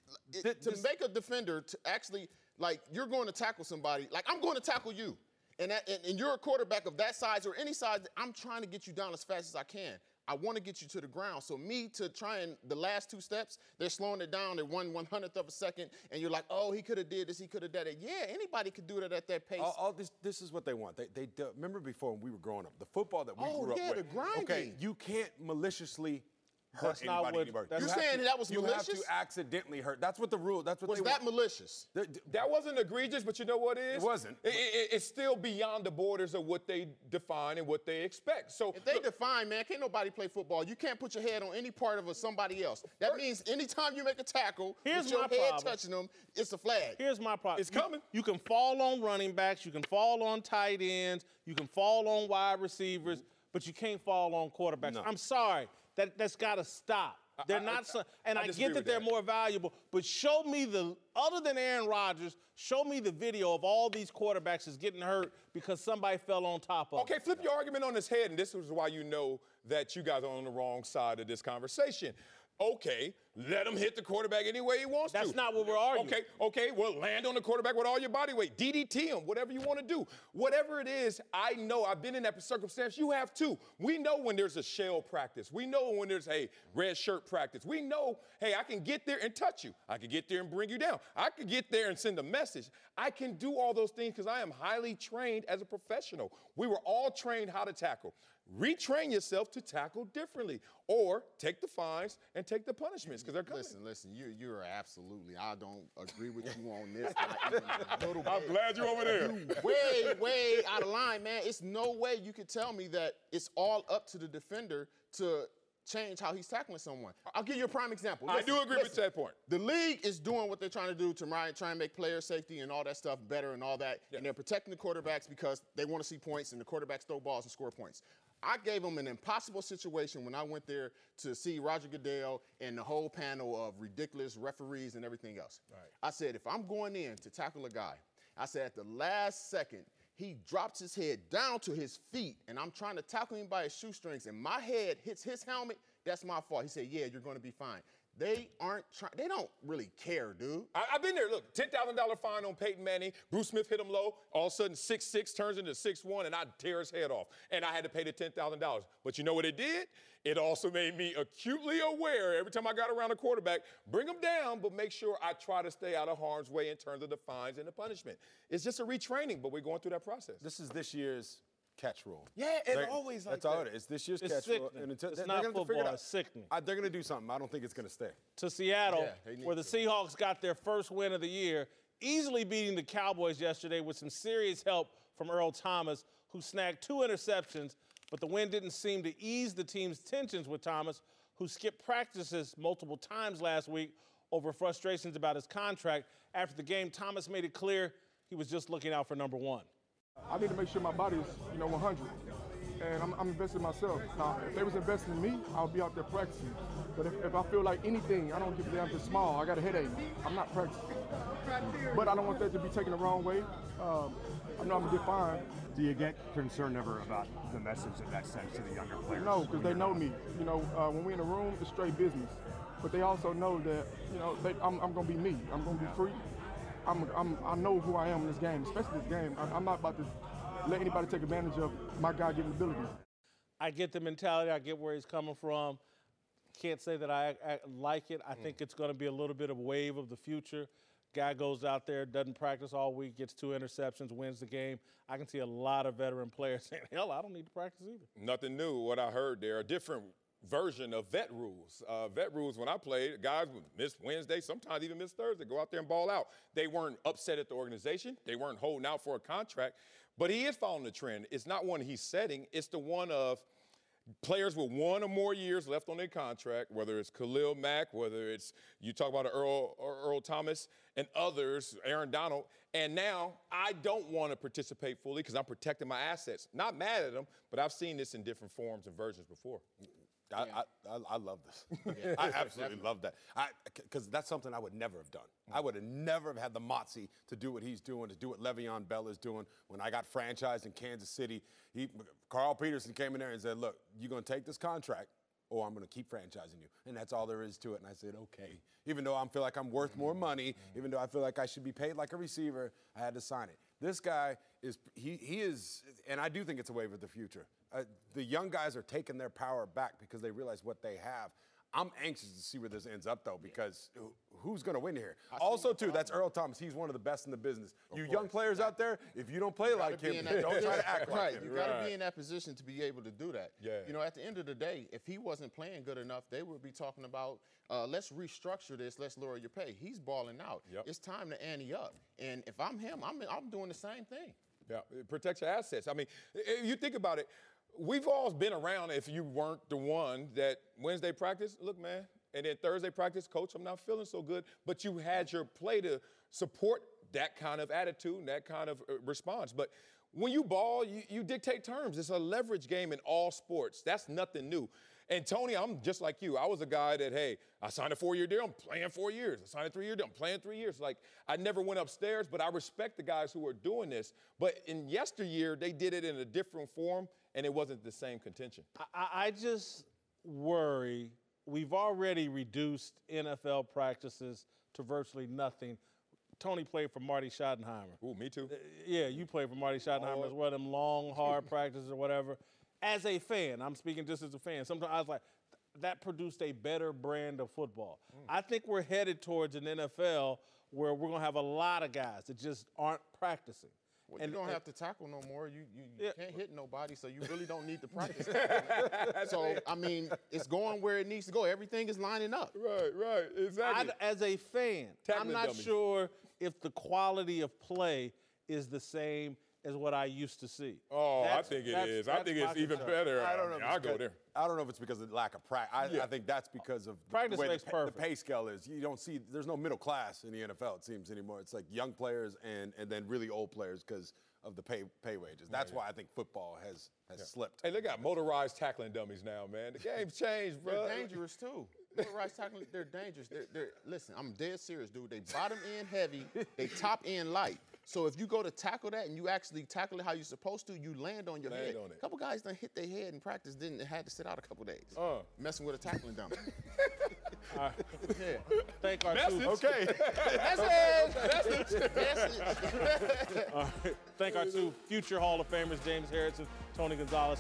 to make a defender to actually, you're going to tackle somebody, I'm going to tackle you. And you're a quarterback of that size or any size, I'm trying to get you down as fast as I can. I want to get you to the ground. So me to try and the last two steps, they're slowing it down at 1/100th of a second, and you're like, oh, he could have did this, he could have done it. Yeah, anybody could do that at that pace. This is what they want. They remember before when we were growing up, the football that we grew up with. the grinding. Okay, you can't maliciously hurt anybody. You're saying that was malicious? You have to accidentally hurt. That's what the rule. That's what was they that want. Malicious? That wasn't egregious, but you know what it is? It wasn't. It's still beyond the borders of what they define and what they expect. So if they define, man, can't nobody play football. You can't put your head on any part of somebody else. That means anytime you make a tackle, with your head touching them, it's a flag. Here's my problem. It's coming. You can fall on running backs. You can fall on tight ends. You can fall on wide receivers, but you can't fall on quarterbacks. No. I'm sorry. That's got to stop. They're not, and I get that they're more valuable, but show me other than Aaron Rodgers, show me the video of all these quarterbacks that's getting hurt because somebody fell on top of them. Okay, flip your argument on its head, and this is why you know that you guys are on the wrong side of this conversation. Okay, let him hit the quarterback any way he wants to. That's not what we're arguing. Okay, well, land on the quarterback with all your body weight. DDT him, whatever you want to do. Whatever it is, I know, I've been in that circumstance. You have too. We know when there's a shell practice. We know when there's a red shirt practice. We know, hey, I can get there and touch you. I can get there and bring you down. I can get there and send a message. I can do all those things because I am highly trained as a professional. We were all trained how to tackle. Retrain yourself to tackle differently, or take the fines and take the punishments because they're coming. Listen, you're absolutely. I don't agree with you on this. Not even a little bit. I'm glad you're over there. You way out of line, man. It's no way you can tell me that it's all up to the defender to change how he's tackling someone. I'll give you a prime example. I do agree with that point. The league is doing what they're trying to do to try and make player safety and all that stuff better and all that, and they're protecting the quarterbacks because they want to see points and the quarterbacks throw balls and score points. I gave them an impossible situation when I went there to see Roger Goodell and the whole panel of ridiculous referees and everything else. Right. I said, if I'm going in to tackle a guy, I said at the last second, he drops his head down to his feet, and I'm trying to tackle him by his shoestrings, and my head hits his helmet, that's my fault. He said, yeah, you're going to be fine. They don't really care, dude. I've been there. Look, $10,000 fine on Peyton Manning. Bruce Smith hit him low. All of a sudden, 6'6" turns into 6'1", and I tear his head off. And I had to pay the $10,000. But you know what it did? It also made me acutely aware every time I got around a quarterback, bring him down, but make sure I try to stay out of harm's way in terms of the fines and the punishment. It's just a retraining, but we're going through that process. This is this year's catch rule. Yeah, it's always like that. That's all it is. It's this year's catch rule. And it's not football, it's sickening. They're going to do something. I don't think it's going to stay. To Seattle, where the Seahawks got their first win of the year, easily beating the Cowboys yesterday with some serious help from Earl Thomas, who snagged 2 interceptions, but the win didn't seem to ease the team's tensions with Thomas, who skipped practices multiple times last week over frustrations about his contract. After the game, Thomas made it clear he was just looking out for number 1. I need to make sure my body is, 100. And I'm investing in myself. Now, if they was investing in me, I'll be out there practicing. But if I feel like anything, I don't give a damn if it's small. I got a headache. I'm not practicing. But I don't want that to be taken the wrong way. I know I'm going to get fine. Do you get concerned ever about the message in that sense to the younger players? No, because they know me. When we're in a room, it's straight business. But they also know that, I'm going to be me. I'm going to be free. I know who I am in this game, especially this game. I'm not about to let anybody take advantage of my God-given abilities. I get the mentality. I get where he's coming from. Can't say that I like it. I think it's going to be a little bit of a wave of the future. Guy goes out there, doesn't practice all week, gets 2 interceptions, wins the game. I can see a lot of veteran players saying, hell, I don't need to practice either. Nothing new. What I heard there, a different version of vet rules. Vet rules, when I played, guys would miss Wednesday, sometimes even miss Thursday, go out there and ball out. They weren't upset at the organization. They weren't holding out for a contract. But he is following the trend. It's not one he's setting. It's the one of players with 1 or more years left on their contract, whether it's Khalil Mack, whether it's, you talk about Earl Thomas and others, Aaron Donald. And now I don't want to participate fully because I'm protecting my assets. Not mad at them, but I've seen this in different forms and versions before. I love this. I absolutely love that. Because that's something I would never have done. I would have never had the moxie to do what he's doing, to do what Le'Veon Bell is doing. When I got franchised in Kansas City, Carl Peterson came in there and said, look, you're going to take this contract or I'm going to keep franchising you. And that's all there is to it. And I said, okay. Even though I feel like I'm worth more money, even though I feel like I should be paid like a receiver, I had to sign it. This guy is, he is, and I do think it's a wave of the future. The young guys are taking their power back because they realize what they have. I'm anxious to see where this ends up, though, because who's going to win here? Also, too, that's Earl Thomas. He's one of the best in the business. You young players out there, if you don't play like him, don't try to act like him. You got to be in that position to be able to do that. Yeah. At the end of the day, if he wasn't playing good enough, they would be talking about, let's restructure this, let's lower your pay. He's balling out. Yep. It's time to ante up. And if I'm him, I'm doing the same thing. Yeah, protect your assets. I mean, if you think about it, we've all been around if you weren't the one that Wednesday practice, look, man, and then Thursday practice, coach, I'm not feeling so good. But you had your play to support that kind of attitude and that kind of response. But when you ball, you dictate terms. It's a leverage game in all sports. That's nothing new. And Tony, I'm just like you. I was a guy that, hey, I signed a 4-year deal, I'm playing 4 years. I signed a 3-year deal, I'm playing 3 years. Like, I never went upstairs, but I respect the guys who are doing this. But in yesteryear, they did it in a different form, and it wasn't the same contention. I just worry we've already reduced NFL practices to virtually nothing. Tony played for Marty Schottenheimer. Ooh, me too. Yeah, you played for Marty Schottenheimer as well, them long, hard practices or whatever. As a fan, I'm speaking just as a fan, sometimes I was like, that produced a better brand of football. I think we're headed towards an NFL where we're going to have a lot of guys that just aren't practicing. Well, you don't have to tackle no more. You can't hit nobody, so you really don't need to practice. So, I mean, it's going where it needs to go. Everything is lining up. Right, exactly. As a fan, I'm not sure if the quality of play is the same as what I used to see. Oh, I think it is. I think it's even better. I don't know. I'll go there. I don't know if it's because of lack of practice. I think that's because of practice the way makes perfect. The pay scale is. You don't see, there's no middle class in the NFL, it seems, anymore. It's like young players and then really old players because of the pay wages. That's why I think football has slipped. Hey, they got motorized tackling dummies now, man. The game's changed, bro. They're dangerous, too. Motorized tackling, they're dangerous. Listen, I'm dead serious, dude. They bottom end heavy, they top end light. So if you go to tackle that and you actually tackle it how you're supposed to, you land on your head. A couple guys done hit their head in practice, had to sit out a couple days. Messing with a tackling dummy. Thank our Message. two. Okay. Message. Thank our two future Hall of Famers, James Harris and Tony Gonzalez.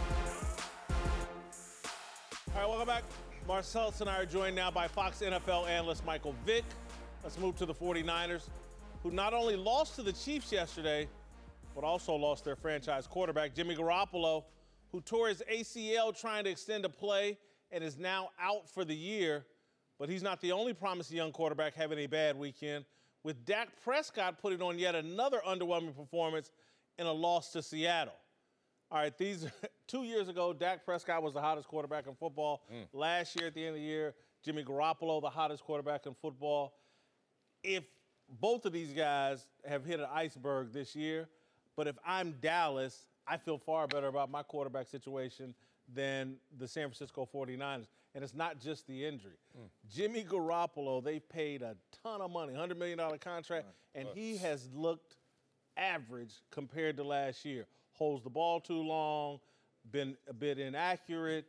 All right, welcome back. Marcellus and I are joined now by Fox NFL analyst Michael Vick. Let's move to the 49ers, who not only lost to the Chiefs yesterday, but also lost their franchise quarterback, Jimmy Garoppolo, who tore his ACL trying to extend a play and is now out for the year. But he's not the only promising young quarterback having a bad weekend, with Dak Prescott putting on yet another underwhelming performance in a loss to Seattle. All right, 2 years ago, Dak Prescott was the hottest quarterback in football. Last year, at the end of the year, Jimmy Garoppolo, the hottest quarterback in football. If both of these guys have hit an iceberg this year, but if I'm Dallas, I feel far better about my quarterback situation than the San Francisco 49ers. And it's not just the injury. Jimmy Garoppolo, they paid a ton of money, $100 million contract, and he has looked average compared to last year. Holds the ball too long, been a bit inaccurate.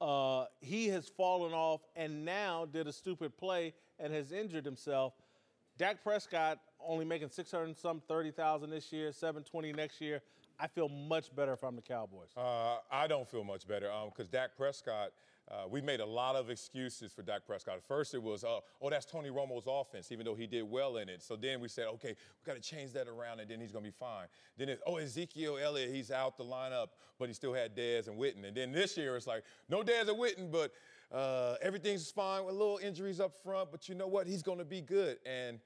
He has fallen off and now did a stupid play and has injured himself. Dak Prescott only making $630,000 this year, $720 next year. I feel much better if I'm the Cowboys. I don't feel much better because Dak Prescott, we made a lot of excuses for Dak Prescott. At first it was, that's Tony Romo's offense, even though he did well in it. So then we said, okay, we've got to change that around and then he's going to be fine. Then it's, Ezekiel Elliott, he's out the lineup, but he still had Dez and Witten. And then this year it's like, no Dez and Witten, but everything's fine with little injuries up front. But you know what? He's going to be good. And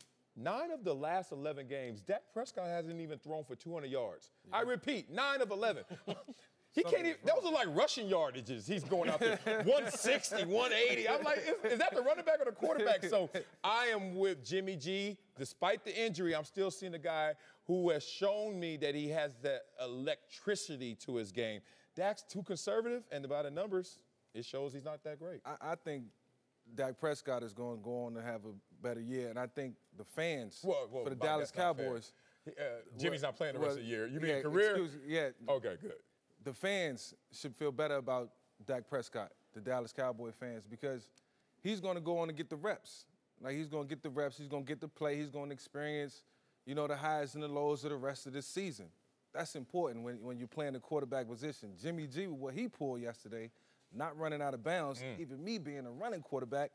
9 of the last 11 games, Dak Prescott hasn't even thrown for 200 yards. Yeah. I repeat, 9 of 11. He can't even, those are like rushing yardages. He's going out there, 160, 180. I'm like, is that the running back or the quarterback? So I am with Jimmy G. Despite the injury, I'm still seeing a guy who has shown me that he has that electricity to his game. Dak's too conservative, and by the numbers, it shows he's not that great. I think Dak Prescott is going to go on to have a better year, and I think the fans for the Dallas Cowboys. Jimmy's not playing the rest of the year. You mean career? Okay, good. The fans should feel better about Dak Prescott, the Dallas Cowboy fans, because he's going to go on and get the reps. Like, he's going to get the reps, he's going to get the play, he's going to experience, the highs and the lows of the rest of this season. That's important when you're playing the quarterback position. Jimmy G, what he pulled yesterday, not running out of bounds, even me being a running quarterback,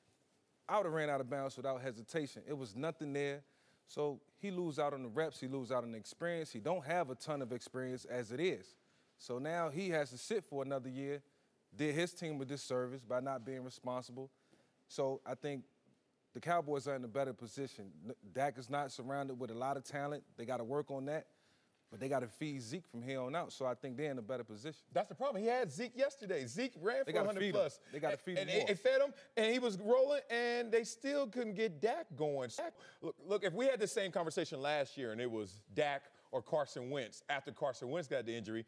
I would have ran out of bounds without hesitation. It was nothing there. So he lose out on the reps, he lose out on the experience. He don't have a ton of experience as it is. So now he has to sit for another year, did his team a disservice by not being responsible. So I think the Cowboys are in a better position. Dak is not surrounded with a lot of talent. They got to work on that. But they got to feed Zeke from here on out, so I think they're in a better position. That's the problem. He had Zeke yesterday. Zeke ran for 100 plus. They got to feed him more. And they fed him, and he was rolling, and they still couldn't get Dak going. Look, if we had the same conversation last year, and it was Dak or Carson Wentz after Carson Wentz got the injury,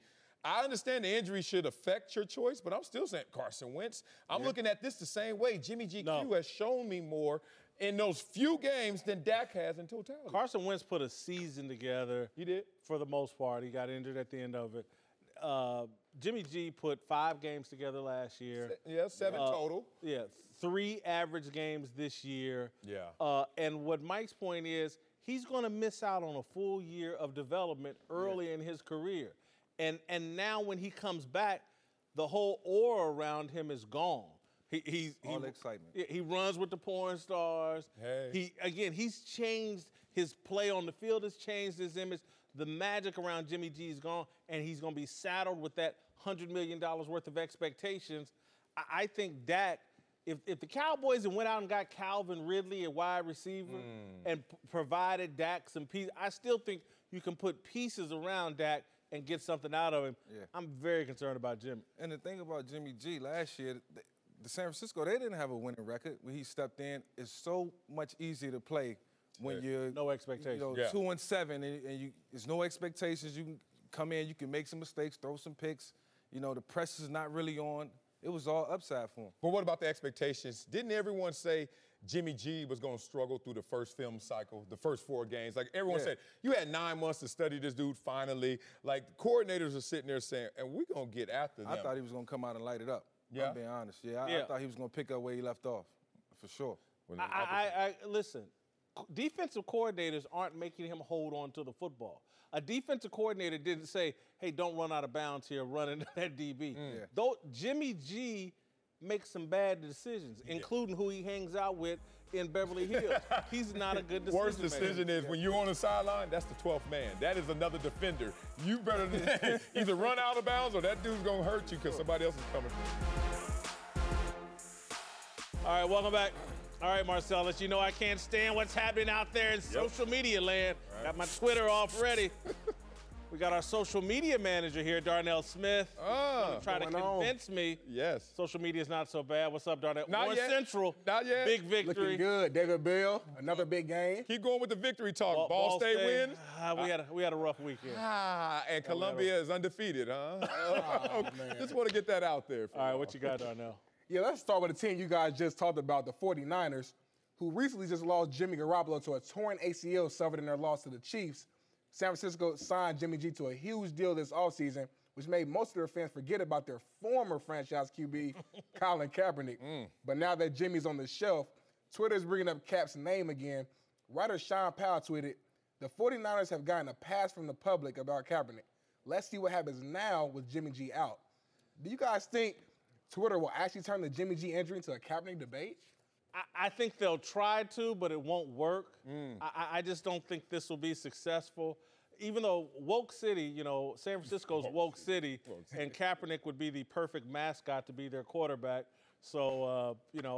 I understand the injury should affect your choice, but I'm still saying Carson Wentz. I'm looking at this the same way. Jimmy GQ has shown me more in those few games than Dak has in totality. Carson Wentz put a season together. He did. For the most part. He got injured at the end of it. Jimmy G put 5 games together last year. Yeah, 7 total. Yeah, 3 average games this year. Yeah. And what Mike's point is, he's going to miss out on a full year of development early in his career. And now when he comes back, the whole aura around him is gone. He's all the excitement. He runs with the porn stars. Hey. He's changed his play on the field, has changed his image. The magic around Jimmy G is gone, and he's going to be saddled with that $100 million worth of expectations. I think Dak, if the Cowboys went out and got Calvin Ridley, a wide receiver, and provided Dak some pieces, I still think you can put pieces around Dak and get something out of him. Yeah. I'm very concerned about Jimmy. And the thing about Jimmy G, last year, the San Francisco, they didn't have a winning record when he stepped in. It's so much easier to play when you're no expectations. 2-7, and there's no expectations. You can come in, you can make some mistakes, throw some picks. The press is not really on. It was all upside for him. But what about the expectations? Didn't everyone say Jimmy G was going to struggle through the first film cycle, the first 4 games? Like everyone said, you had 9 months to study this dude finally. Like the coordinators are sitting there saying, and we're going to get after them. I thought he was going to come out and light it up. Yeah. I'm being honest. I thought he was going to pick up where he left off, for sure. Listen, defensive coordinators aren't making him hold on to the football. A defensive coordinator didn't say, hey, don't run out of bounds here, run into that DB. Though Jimmy G makes some bad decisions, including who he hangs out with in Beverly Hills. He's not a good decision Worst decision maker. is when you're on the sideline, that's the 12th man. That is another defender. You better either run out of bounds or that dude's going to hurt you because somebody else is coming. All right, welcome back. All right, Marcellus, you know I can't stand what's happening out there in social media land. Got my Twitter off ready. We got our social media manager here, Darnell Smith. Trying to convince me. Yes. Social media is not so bad. What's up, Darnell? Not Warren yet. Central. Not yet. Big victory. Looking good. David Bell, another big game. Keep going with the victory talk. Ball State wins. We had a rough weekend. And Columbia is undefeated, huh? Just want to get that out there. All right, what you got, Darnell? Yeah, let's start with a team you guys just talked about, the 49ers, who recently just lost Jimmy Garoppolo to a torn ACL suffered in their loss to the Chiefs. San Francisco signed Jimmy G to a huge deal this offseason, which made most of their fans forget about their former franchise QB, Colin Kaepernick. But now that Jimmy's on the shelf, Twitter is bringing up Cap's name again. Writer Sean Powell tweeted, the 49ers have gotten a pass from the public about Kaepernick. Let's see what happens now with Jimmy G out. Do you guys think Twitter will actually turn the Jimmy G injury into a Kaepernick debate? I think they'll try to, but it won't work. I just don't think this will be successful. Even though Woke City, San Francisco's Woke City, and Kaepernick would be the perfect mascot to be their quarterback. So,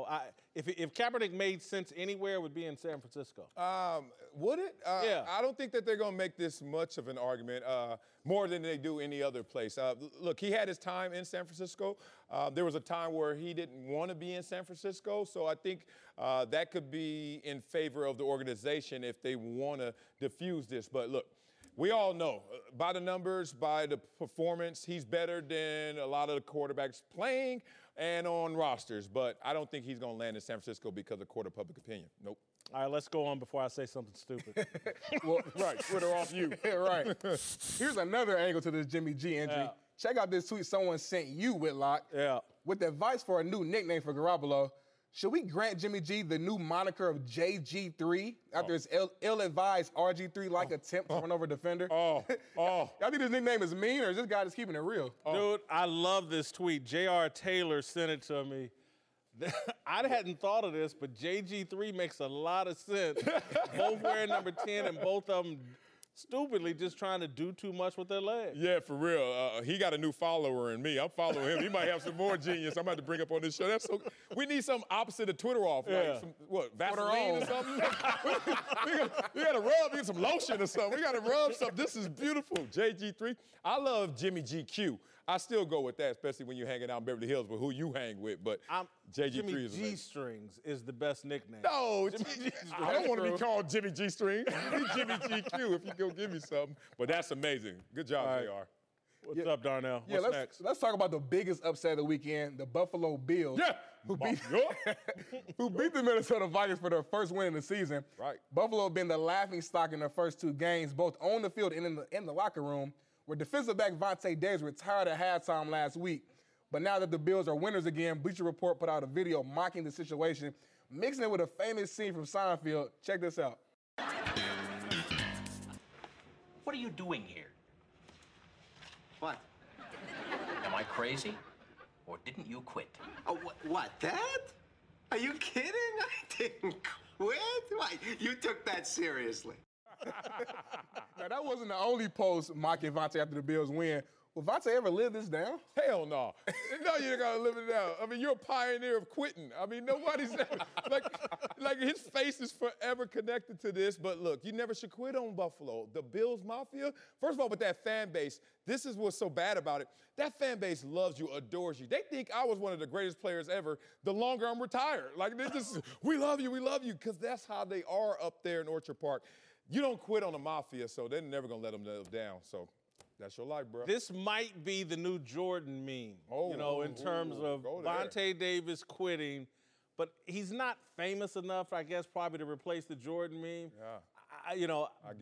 if Kaepernick made sense anywhere, it would be in San Francisco. Would it? Yeah. I don't think that they're going to make this much of an argument, more than they do any other place. Look, he had his time in San Francisco. There was a time where he didn't want to be in San Francisco, so I think that could be in favor of the organization if they want to diffuse this. But look, we all know, by the numbers, by the performance, he's better than a lot of the quarterbacks playing and on rosters. But I don't think he's going to land in San Francisco because of court of public opinion. Nope. All right, let's go on before I say something stupid. Well, right, Twitter off you. Right. Here's another angle to this Jimmy G injury. Yeah. Check out this tweet someone sent you, Whitlock. Yeah. With advice for a new nickname for Garoppolo, should we grant Jimmy G the new moniker of JG3 after his ill-advised RG3-like attempt to run over a defender? Y'all think his nickname is mean, or is this guy just keeping it real? Dude, I love this tweet. J.R. Taylor sent it to me. I hadn't thought of this, but JG3 makes a lot of sense. Both wearing number 10 and both of them stupidly just trying to do too much with their legs. Yeah, for real. He got a new follower in me. I'm following him. He might have some more genius. I'm about to bring up on this show. We need some opposite of Twitter off. Yeah. Like some, Vaseline or something? we got to rub, get some lotion or something. We got to rub something. This is beautiful. JG3. I love Jimmy GQ. I still go with that, especially when you're hanging out in Beverly Hills with who you hang with. But JG3 Jimmy is amazing. G-Strings is the best nickname. No, I don't want to be called Jimmy G-String. Jimmy GQ if you go give me something. But that's amazing. Good job, JR. What's up, Darnell? Yeah, What's next? let's talk about the biggest upset of the weekend, the Buffalo Bills. Yeah. Who beat the Minnesota Vikings for their first win in the season. Right. Buffalo been the laughingstock in their first 2 games, both on the field and in the locker room, where defensive back Vontae Davis retired at halftime last week. But now that the Bills are winners again, Bleacher Report put out a video mocking the situation, mixing it with a famous scene from Seinfeld. Check this out. What are you doing here? What? Am I crazy? Or didn't you quit? Oh, what, Dad? Are you kidding? I didn't quit. Why, you took that seriously. Now, that wasn't the only post mocking Vontae after the Bills win. Will Vontae ever live this down? Hell no. No, you're not gonna live it down. I mean, you're a pioneer of quitting. I mean, nobody's ever, like his face is forever connected to this. But look, you never should quit on Buffalo. The Bills Mafia, first of all, with that fan base, this is what's so bad about it. That fan base loves you, adores you. They think I was one of the greatest players ever the longer I'm retired. Like, they just, we love you, because that's how they are up there in Orchard Park. You don't quit on the Mafia, so they're never gonna let them live down. So that's your life, bro. This might be the new Jordan meme, in terms of Vontae Davis quitting, but he's not famous enough, I guess, probably to replace the Jordan meme. Yeah.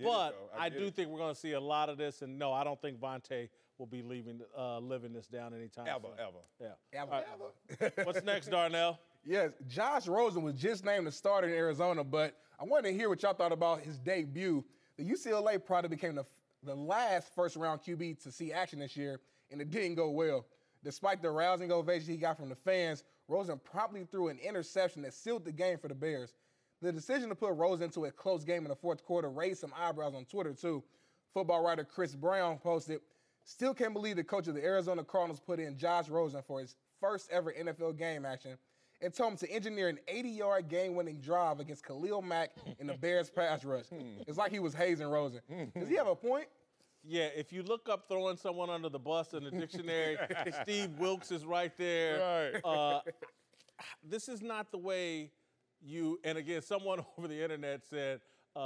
I do think we're going to see a lot of this, and no, I don't think Vontae will be living this down anytime soon. Ever. Yeah. Ever. What's next, Darnell? Yes, Josh Rosen was just named the starter in Arizona, but I wanted to hear what y'all thought about his debut. The UCLA product became the last first-round QB to see action this year, and it didn't go well. Despite the rousing ovation he got from the fans, Rosen promptly threw an interception that sealed the game for the Bears. The decision to put Rosen into a close game in the fourth quarter raised some eyebrows on Twitter, too. Football writer Chris Brown posted, "Still can't believe the coach of the Arizona Cardinals put in Josh Rosen for his first ever NFL game action and told him to engineer an 80-yard game-winning drive against Khalil Mack in the Bears pass rush. It's like he was hazing Rosen. Does he have a point? Yeah, if you look up throwing someone under the bus in the dictionary, Steve Wilkes is right there. Right. This is not the way you, and again, someone over the internet said,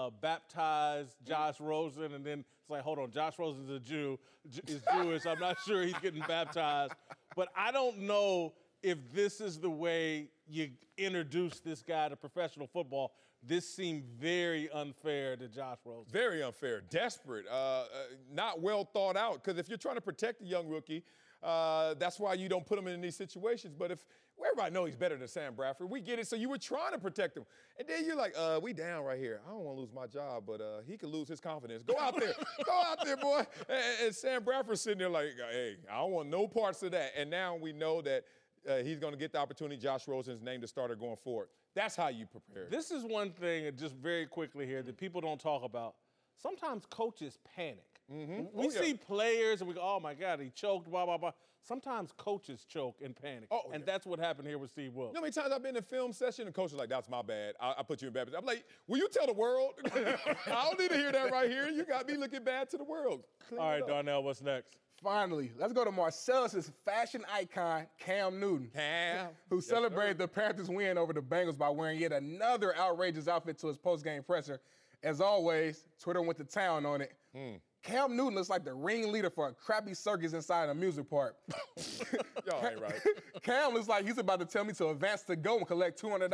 baptize Josh Rosen, and then it's like, hold on, Josh Rosen's a Jew, is Jewish. I'm not sure he's getting baptized. But I don't know if this is the way you introduce this guy to professional football. This seemed very unfair to Josh Rosen. Very unfair, desperate, not well thought out. Because if you're trying to protect a young rookie, that's why you don't put him in these situations. But if everybody knows he's better than Sam Bradford, we get it. So you were trying to protect him, and then you're like, we down right here. I don't want to lose my job, but he could lose his confidence. Go out there, boy. And Sam Bradford's sitting there like, hey, I don't want no parts of that. And now we know that he's going to get the opportunity. Josh Rosen's named the starter going forward. That's how you prepare. This is one thing, just very quickly here, that people don't talk about. Sometimes coaches panic. We see players and we go, oh, my God, he choked, blah, blah, blah. Sometimes coaches choke and panic. And that's what happened here with Steve Wilkes. You know how many times I've been in a film session and coach is like, that's my bad. I put you in bad position. I'm like, will you tell the world? I don't need to hear that right here. You got me looking bad to the world. All right, Darnell, what's next? Finally, let's go to Marcellus's fashion icon, Cam Newton, who celebrated the Panthers' win over the Bengals by wearing yet another outrageous outfit to his post-game presser. As always, Twitter went to town on it. Cam Newton looks like the ringleader for a crappy circus inside an amusement park. Y'all ain't right. Cam looks like he's about to tell me to advance to go and collect $200.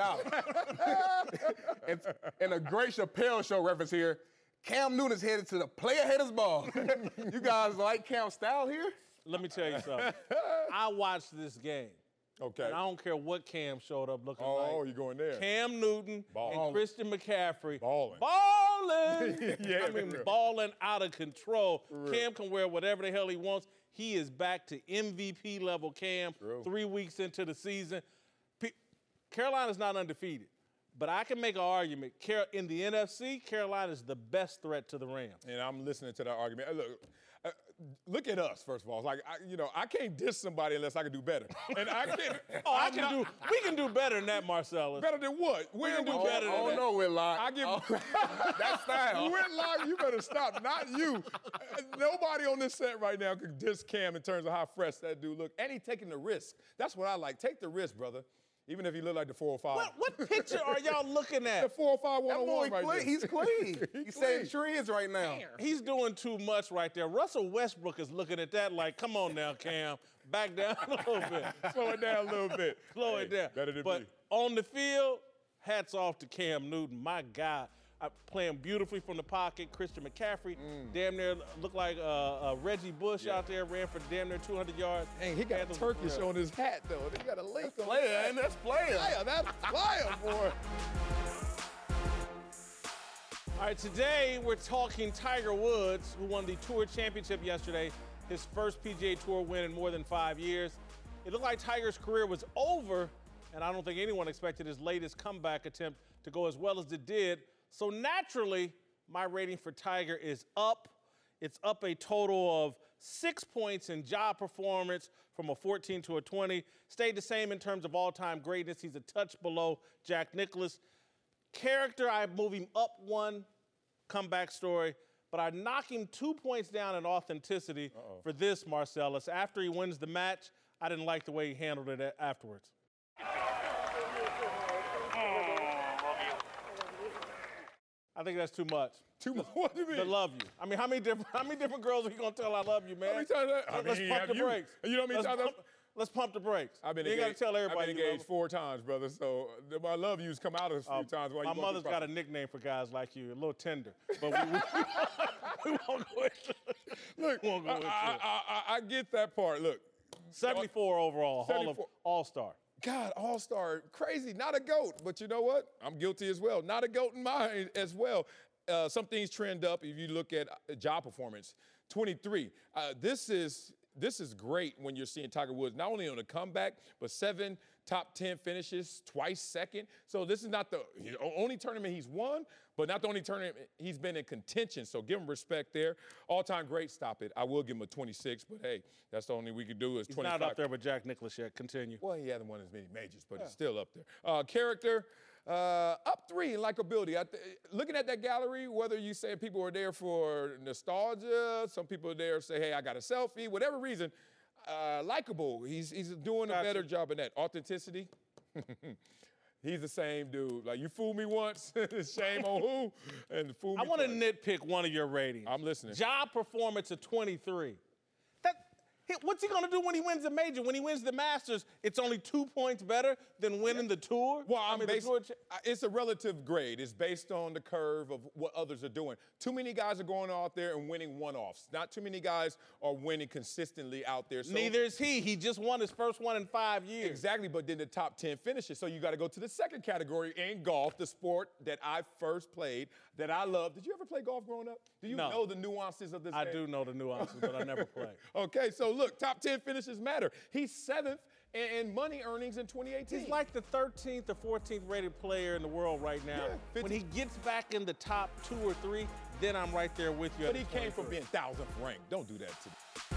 and a great Chappelle Show reference here. Cam Newton is headed to the player haters ball. You guys like Cam's style here? Let me tell you something. I watched this game. Okay. And I don't care what Cam showed up looking like. Oh, you're going there. Cam Newton and Christian McCaffrey. Balling. I mean, balling out of control. Cam can wear whatever the hell he wants. He is back to MVP level Cam 3 weeks into the season. Carolina's not undefeated. But I can make an argument. In the NFC, Carolina is the best threat to the Rams. And I'm listening to that argument. Look at us, first of all. It's like, I can't diss somebody unless I can do better. And I can't. We can do better than that, Marcellus. Better than what? We can do better than that. Oh, no, Whitlock. I give that style. Whitlock, you better stop. Not you. Nobody on this set right now could diss Cam in terms of how fresh that dude look. And he's taking the risk. That's what I like. Take the risk, brother. Even if he looked like the 405. What picture are y'all looking at? The 405 101 right there. He's clean. He's saying trends right now. He's doing too much right there. Russell Westbrook is looking at that like, come on now, Cam. Back down a little bit. Slow it down a little bit. Slow it down. Better than but me. on the field, hats off to Cam Newton. My God. Playing beautifully from the pocket. Christian McCaffrey damn near looked like Reggie Bush out there, ran for damn near 200 yards. Hey, he got Turkish on his hat, though. He got a link on player, and that's player. That's player, boy. All right, today we're talking Tiger Woods, who won the Tour Championship yesterday, his first PGA Tour win in more than 5 years. It looked like Tiger's career was over, and I don't think anyone expected his latest comeback attempt to go as well as it did. So naturally, my rating for Tiger is up. It's up a total of 6 points in job performance from a 14 to a 20. Stayed the same in terms of all-time greatness. He's a touch below Jack Nicklaus. Character, I move him up 1, comeback story, but I knock him 2 points down in authenticity for this, Marcellus. After he wins the match, I didn't like the way he handled it afterwards. I think that's too much. Too much? What do you mean? To love you. I mean, how many different girls are you gonna tell I love you, man? How many times? Let's pump the brakes. You know how many times? Let's pump the brakes. I've been you engaged. gotta tell everybody. I've been engaged 4 times, brother. So my love yous come out a few times. While my mother's got a nickname for guys like you, a little tender. But we won't go into it. Look, I get that part. Look, 74 overall, 74. Hall of All-Star. God, All-Star, crazy. Not a GOAT, but you know what? I'm guilty as well. Not a GOAT in mine as well. Some things trend up if you look at job performance. 23. This is great when you're seeing Tiger Woods not only on a comeback, but 7 top 10 finishes, twice second. So this is not the only tournament he's won, but not the only tournament he's been in contention. So give him respect there. All-time great, stop it. I will give him a 26, but hey, that's the only we can do is 25. He's not up there with Jack Nicklaus yet. Continue. Well, he hasn't won as many majors, but he's still up there. Character, up 3 in likability. Looking at that gallery, whether you say people are there for nostalgia, some people are there say, hey, I got a selfie, whatever reason, likable. He's doing a better job in that. Authenticity. He's the same dude. Like, you fooled me once, shame on who, and fool me I want to twice. nitpick one of your ratings. I'm listening. Job performance of 23. What's he going to do when he wins the major? When he wins the Masters, it's only 2 points better than winning the Tour? Well, it's a relative grade. It's based on the curve of what others are doing. Too many guys are going out there and winning one-offs. Not too many guys are winning consistently out there. So neither is he. He just won his first one in 5 years. Exactly, but then the top 10 finishes. So you got to go to the second category in golf, the sport that I first played, that I love. Did you ever play golf growing up? Do you know the nuances of this game? I do know the nuances, but I never played. Okay, so look, top 10 finishes matter. He's 7th in money earnings in 2018. He's like the 13th or 14th rated player in the world right now. Yeah, when he gets back in the top 2 or 3, then I'm right there with you. But he came from being 1,000th ranked. Don't do that to me.